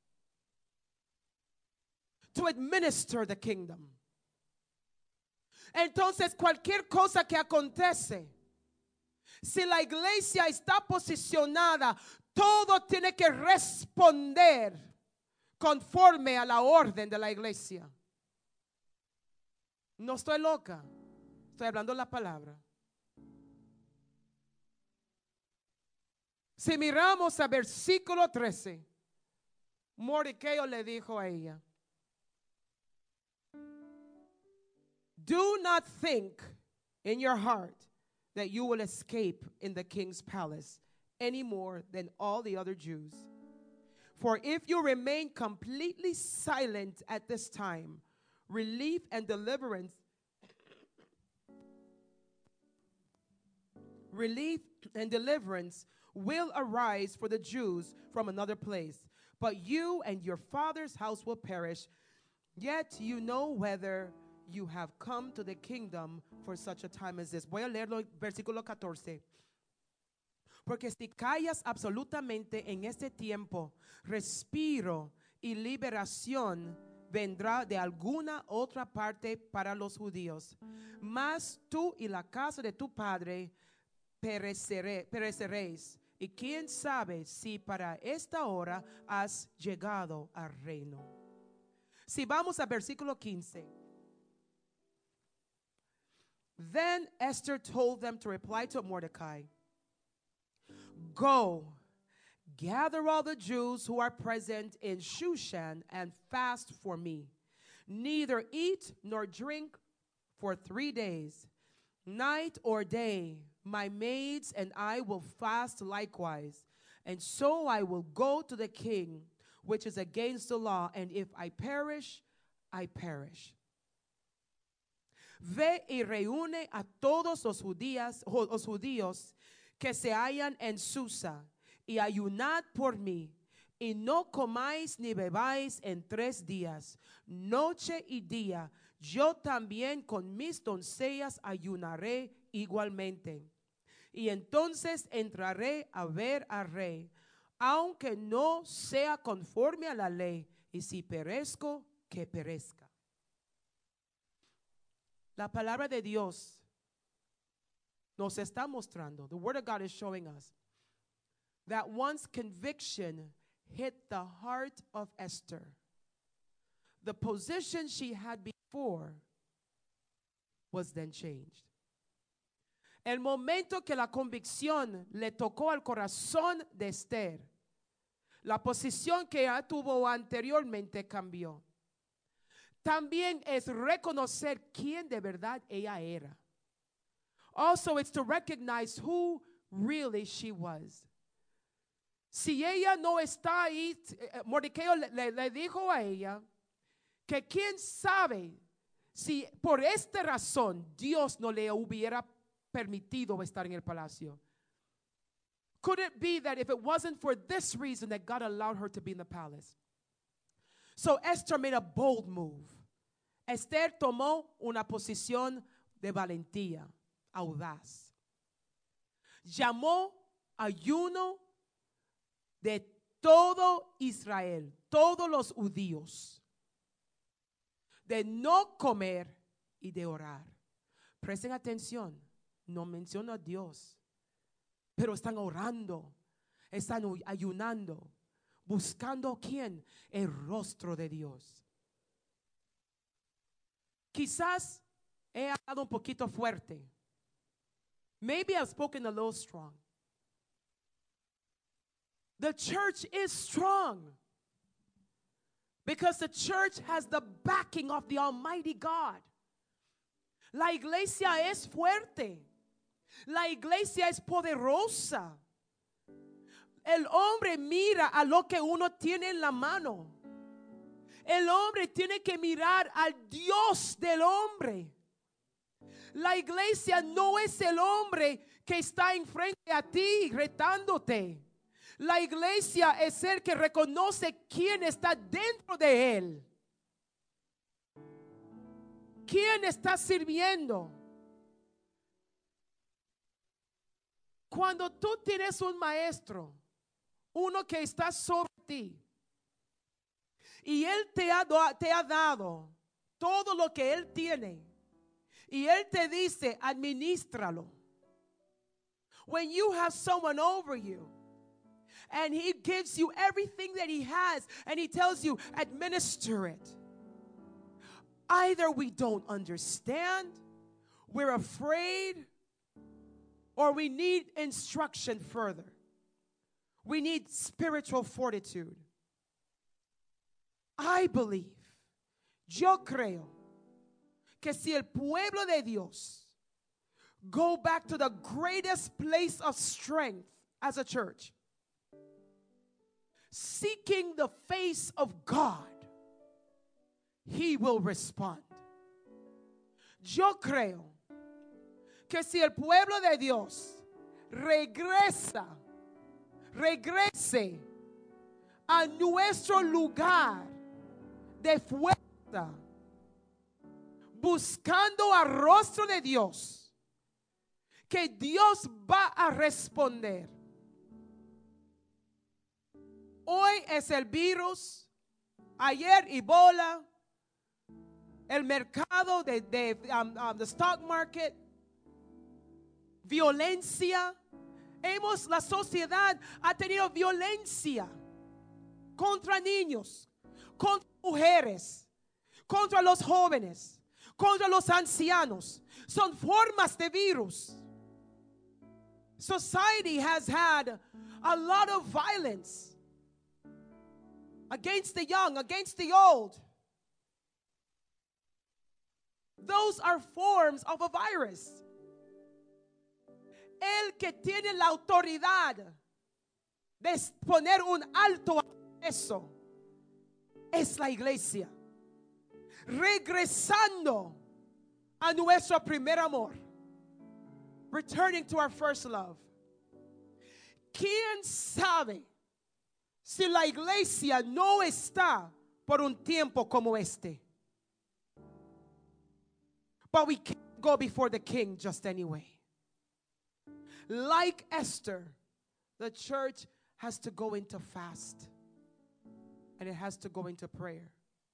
to administer the kingdom. Entonces, cualquier cosa que acontece, si la iglesia está posicionada, todo tiene que responder conforme a la orden de la iglesia. No estoy loca, estoy hablando la palabra. Si miramos a versículo 13, Mordecai le dijo a ella, do not think in your heart that you will escape in the king's palace any more than all the other Jews. For if you remain completely silent at this time, relief and deliverance will arise for the Jews from another place. But you and your father's house will perish. Yet you know whether you have come to the kingdom for such a time as this. Voy a leerlo, versículo 14. Porque si callas absolutamente en este tiempo, respiro y liberación vendrá de alguna otra parte para los judíos. Mas tú y la casa de tu padre pereceréis. Y quién sabe si para esta hora has llegado al reino. Si vamos a versículo 15. Then Esther told them to reply to Mordecai, go, gather all the Jews who are present in Shushan and fast for me. Neither eat nor drink for 3 days, night or day. My maids and I will fast likewise. And so I will go to the king, which is against the law. And if I perish, I perish. Ve y reúne a todos los judíos que se hallan en Susa, y ayunad por mí, y no comáis ni bebáis en 3 días, noche y día. Yo también con mis doncellas ayunaré igualmente. Y entonces entraré a ver al rey, aunque no sea conforme a la ley, y si perezco, que perezca. La palabra de Dios nos está mostrando, the word of God is showing us, that once conviction hit the heart of Esther, the position she had been 4 was then changed. El momento que la convicción le tocó al corazón de Esther, la posición que ella tuvo anteriormente cambió. También es reconocer quién de verdad ella era. Also, it's to recognize who really she was. Si ella no está ahí, Mordecai le dijo a ella que quién sabe si por esta razón Dios no le hubiera permitido estar en el palacio. Could it be that if it wasn't for this reason that God allowed her to be in the palace? So Esther made a bold move. Esther tomó una posición de valentía, audaz. Llamó ayuno de todo Israel, todos los judíos, de no comer y de orar. Presten atención, no menciona a Dios, pero están orando, están ayunando, buscando ¿quién? El rostro de Dios. Quizás he hablado un poquito fuerte. Maybe I've spoken a little strong. The church is strong because the church has the backing of the Almighty God. La iglesia es fuerte. La iglesia es poderosa. El hombre mira a lo que uno tiene en la mano. El hombre tiene que mirar al Dios del hombre. La iglesia no es el hombre que está enfrente a ti retándote. La iglesia es el que reconoce quién está dentro de él. ¿Quién está sirviendo? Cuando tú tienes un maestro, uno que está sobre ti, y él te ha dado todo lo que él tiene, y él te dice, administralo. When you have someone over you, and he gives you everything that he has, and he tells you, administer it. Either we don't understand, we're afraid, or we need instruction further. We need spiritual fortitude. I believe, yo creo, que si el pueblo de Dios go back to the greatest place of strength as a church, seeking the face of God, He will respond. Yo creo que si el pueblo de Dios regrese a nuestro lugar de fuerza, buscando al rostro de Dios, que Dios va a responder. Hoy es el virus, ayer Ebola, el mercado the stock market, violencia. La sociedad ha tenido violencia contra niños, contra mujeres, contra los jóvenes, contra los ancianos. Son formas de virus. Society has had a lot of violence against the young, against the old. Those are forms of a virus. El que tiene la autoridad de poner un alto a eso es la iglesia. Regresando a nuestro primer amor. Returning to our first love. ¿Quién sabe si la iglesia no está por un tiempo como este? But we can't go before the king just anyway. Like Esther, the church has to go into fast. And it has to go into prayer.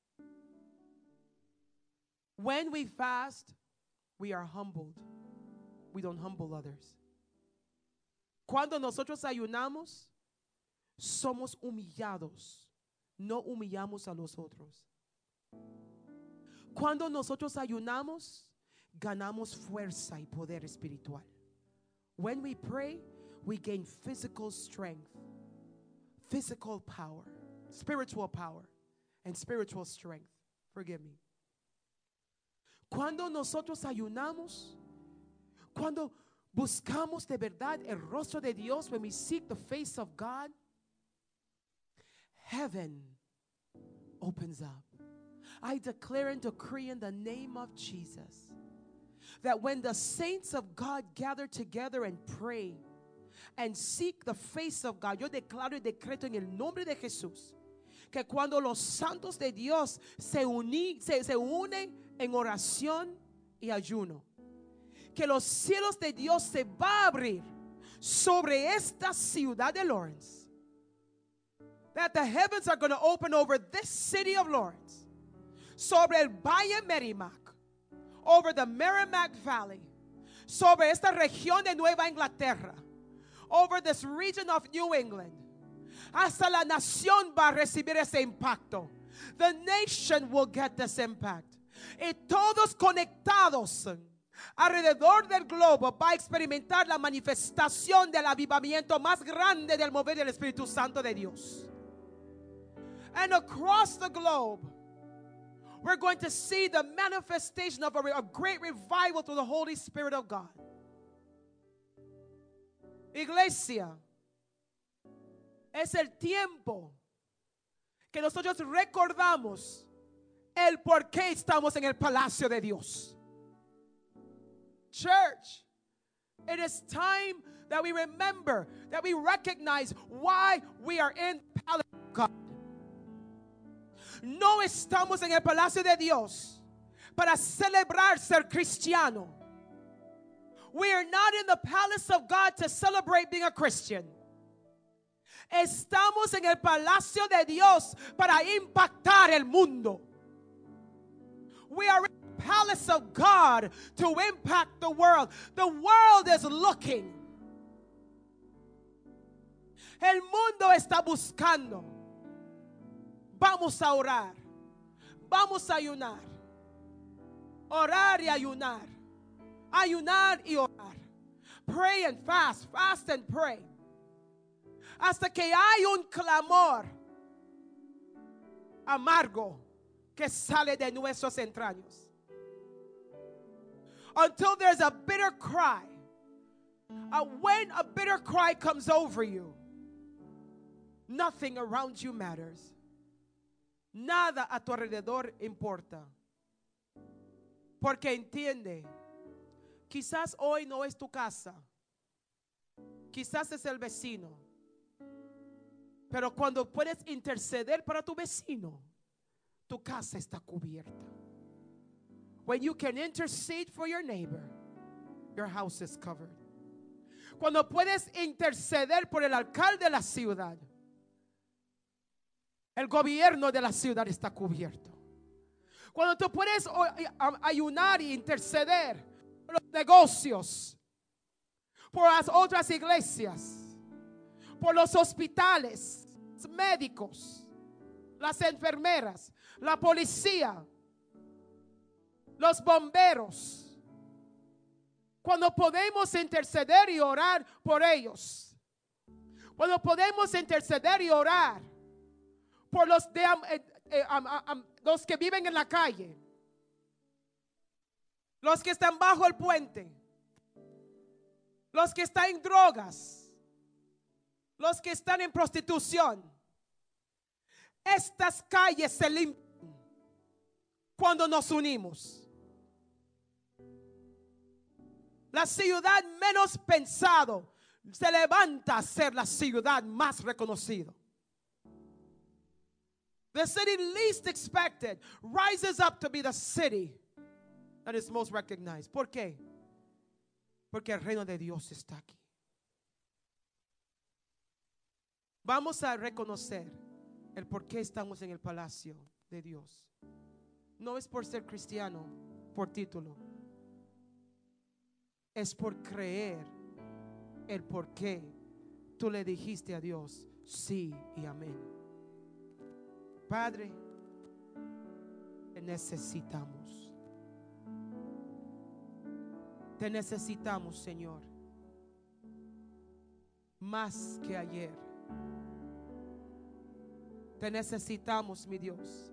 When we fast, we are humbled. We don't humble others. Cuando nosotros ayunamos, somos humillados. No humillamos a los otros. Cuando nosotros ayunamos, ganamos fuerza y poder espiritual. When we pray, we gain physical strength, physical power, spiritual power, and spiritual strength. Forgive me. Cuando nosotros ayunamos, cuando buscamos de verdad el rostro de Dios, when we seek the face of God, heaven opens up. I declare and decree in the name of Jesus that when the saints of God gather together and pray and seek the face of God, yo declaro y decreto en el nombre de Jesús que cuando los santos de Dios se unen en oración y ayuno, que los cielos de Dios se va a abrir sobre esta ciudad de Lawrence, that the heavens are going to open over this city of Lawrence, sobre el Valle Merrimack, over the Merrimack Valley, sobre esta región de Nueva Inglaterra, over this region of New England. Hasta la nación va a recibir ese impacto. The nation will get this impact. Y todos conectados alrededor del globo va a experimentar la manifestación del avivamiento más grande del mover del Espíritu Santo de Dios. And across the globe, we're going to see the manifestation of a great revival through the Holy Spirit of God. Iglesia, es el tiempo que nosotros recordamos el por qué estamos en el palacio de Dios. Church, it is time that we remember, that we recognize why we are in the palace of God. No estamos en el palacio de Dios para celebrar ser cristiano. We are not in the palace of God to celebrate being a Christian. Estamos en el palacio de Dios para impactar el mundo. We are in the palace of God to impact the world. The world is looking. El mundo está buscando. Vamos a orar. Vamos a ayunar. Orar y ayunar. Ayunar y orar. Pray and fast. Fast and pray. Hasta que hay un clamor amargo que sale de nuestros entraños. Until there's a bitter cry. When a bitter cry comes over you, nothing around you matters. Nada a tu alrededor importa. Porque entiende, quizás hoy no es tu casa. Quizás es el vecino. Pero cuando puedes interceder para tu vecino, tu casa está cubierta. When you can intercede for your neighbor, your house is covered. Cuando puedes interceder por el alcalde de la ciudad, el gobierno de la ciudad está cubierto. Cuando tú puedes ayunar y interceder por los negocios, por las otras iglesias, por los hospitales, los médicos, las enfermeras, la policía, los bomberos. Cuando podemos interceder y orar por ellos. Cuando podemos interceder y orar por los que viven en la calle, los que están bajo el puente, los que están en drogas, los que están en prostitución. Estas calles se limpian cuando nos unimos. La ciudad menos pensado se levanta a ser la ciudad más reconocida. The city least expected rises up to be the city that is most recognized. ¿Por qué? Porque el reino de Dios está aquí. Vamos a reconocer el por qué estamos en el palacio de Dios. No es por ser cristiano, por título. Es por creer el por qué tú le dijiste a Dios sí y amén. Padre, Te necesitamos. Te necesitamos, Señor, más que ayer. Te necesitamos, mi Dios,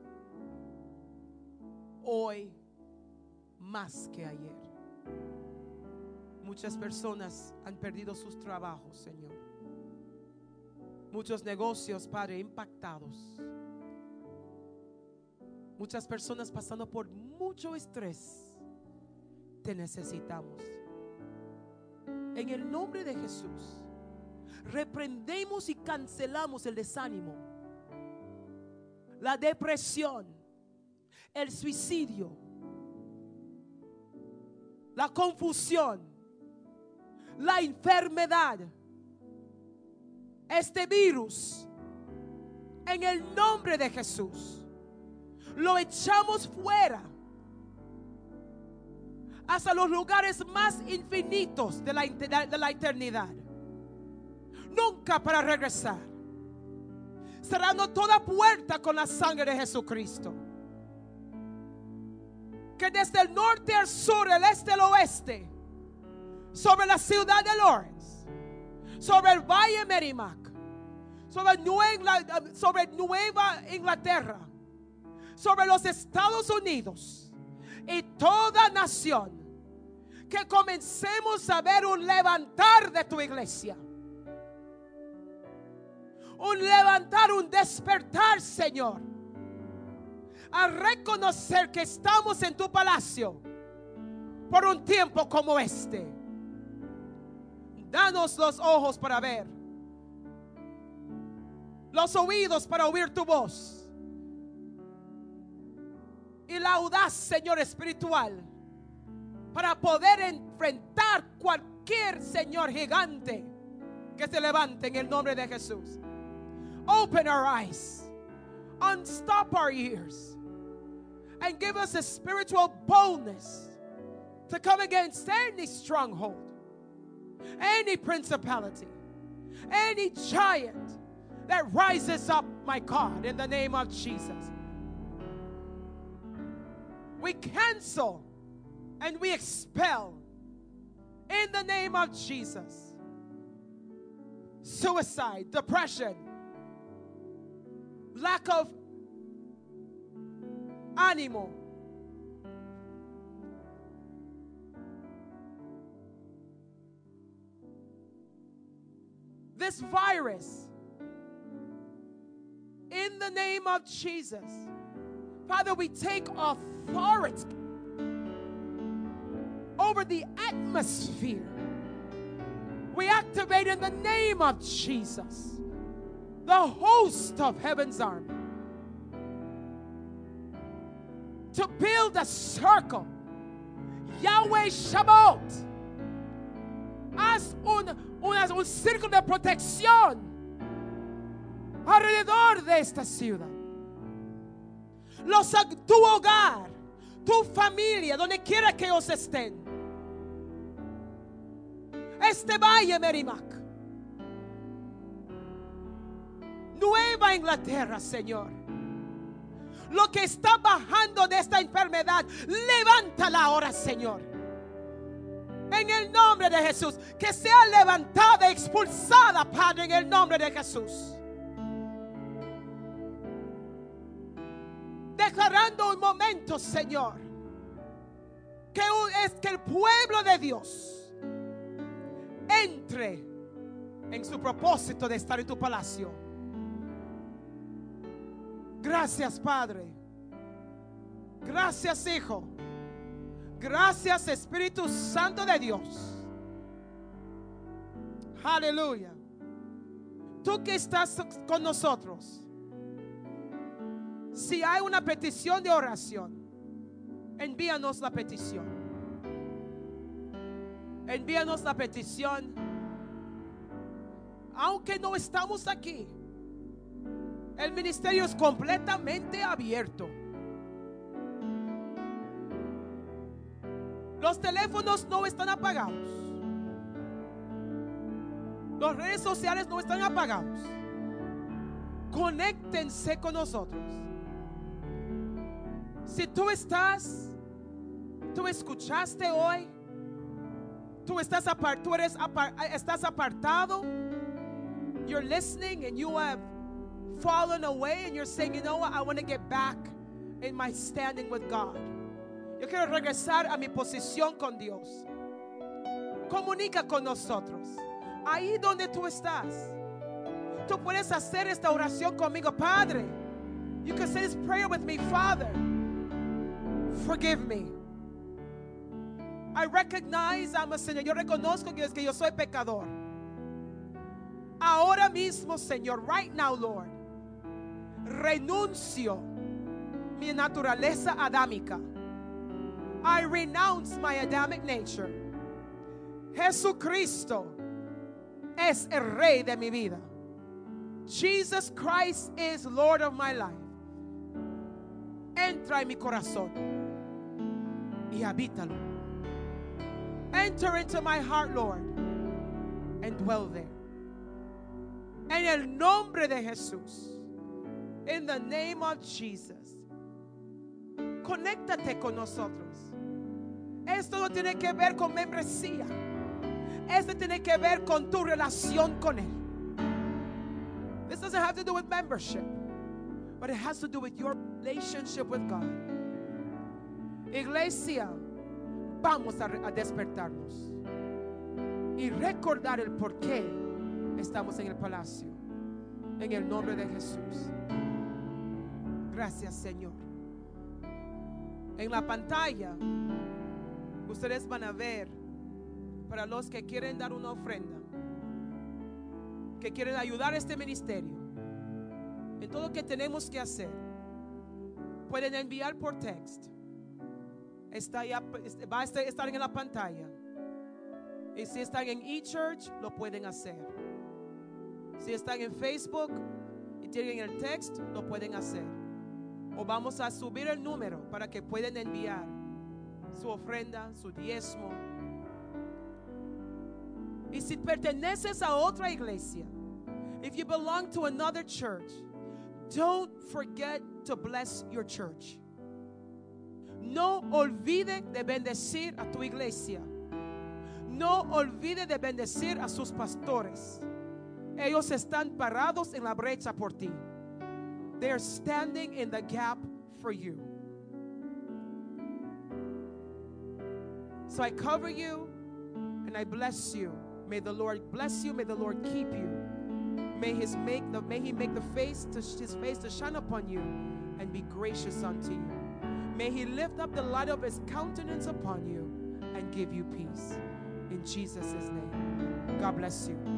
hoy más que ayer. Muchas personas han perdido sus trabajos, Señor. Muchos negocios, Padre, impactados. Muchas personas pasando por mucho estrés. Te necesitamos. En el nombre de Jesús, reprendemos y cancelamos el desánimo, la depresión, el suicidio, la confusión, la enfermedad, este virus. En el nombre de Jesús lo echamos fuera hasta los lugares más infinitos de la eternidad, nunca para regresar, cerrando toda puerta con la sangre de Jesucristo. Que desde el norte al sur, el este al oeste, sobre la ciudad de Lawrence, sobre el valle de Merrimack, sobre Nueva Inglaterra, sobre los Estados Unidos y toda nación, que comencemos a ver un levantar de tu iglesia, un levantar, un despertar, Señor, a reconocer que estamos en tu palacio por un tiempo como este. Danos los ojos para ver, los oídos para oír tu voz, y la audaz, Señor, espiritual, para poder enfrentar cualquier, Señor, gigante que se levante en el nombre de Jesús. Open our eyes, unstop our ears, and give us a spiritual boldness to come against any stronghold, any principality, any giant that rises up, my God, in the name of Jesus. We cancel and we expel in the name of Jesus suicide, depression, lack of ánimo, this virus, in the name of Jesus. Father, we take authority over the atmosphere. We activate in the name of Jesus the host of heaven's army to build a circle. Yahweh Shabbat, haz un círculo de protección alrededor de esta ciudad. Tu hogar, tu familia, donde quiera que ellos estén, este valle Merrimack, Nueva Inglaterra, Señor, lo que está bajando de esta enfermedad, levántala ahora, Señor, en el nombre de Jesús, que sea levantada, expulsada, Padre, en el nombre de Jesús. Declarando un momento, Señor, que el pueblo de Dios entre en su propósito de estar en tu palacio. Gracias, Padre. Gracias, Hijo. Gracias, Espíritu Santo de Dios. Aleluya. Tú que estás con nosotros, si hay una petición de oración, envíanos la petición. Envíanos la petición. Aunque no estamos aquí, el ministerio es completamente abierto. Los teléfonos no están apagados. Las redes sociales no están apagados. Conéctense con nosotros. Si tú escuchaste hoy, estás apartado, you're listening and you have fallen away and you're saying, you know what, I want to get back in my standing with God. Yo quiero regresar a mi posición con Dios. Comunica con nosotros. Ahí donde tú estás, tú puedes hacer esta oración conmigo. Padre, you can say this prayer with me. Father, forgive me. I recognize I'm a sinner. Yo reconozco que yo soy pecador. Ahora mismo, Señor, right now, Lord, renuncio mi naturaleza adámica. I renounce my Adamic nature. Jesucristo es el rey de mi vida. Jesus Christ is Lord of my life. Entra en mi corazón y habítalo. Enter into my heart, Lord, and dwell there. En el nombre de Jesús. In the name of Jesus. Conéctate con nosotros. Esto no tiene que ver con membresía. Esto tiene que ver con tu relación con Él. This doesn't have to do with membership, but it has to do with your relationship with God. Iglesia, vamos a despertarnos y recordar el por qué estamos en el palacio. En el nombre de Jesús. Gracias, Señor. En la pantalla ustedes van a ver, para los que quieren dar una ofrenda, que quieren ayudar a este ministerio, en todo lo que tenemos que hacer, pueden enviar por text. Va a estar en la pantalla. Y si están en eChurch, lo pueden hacer. Si están en Facebook y tienen el text, lo pueden hacer. O vamos a subir el número para que puedan enviar su ofrenda, su diezmo. Y si perteneces a otra iglesia, if you belong to another church, don't forget to bless your church. No olvide de bendecir a tu iglesia. No olvide de bendecir a sus pastores. Ellos están parados en la brecha por ti. They are standing in the gap for you. So I cover you and I bless you. May the Lord bless you. May the Lord keep you. May He make His face to shine upon you and be gracious unto you. May He lift up the light of His countenance upon you and give you peace. In Jesus' name. God bless you.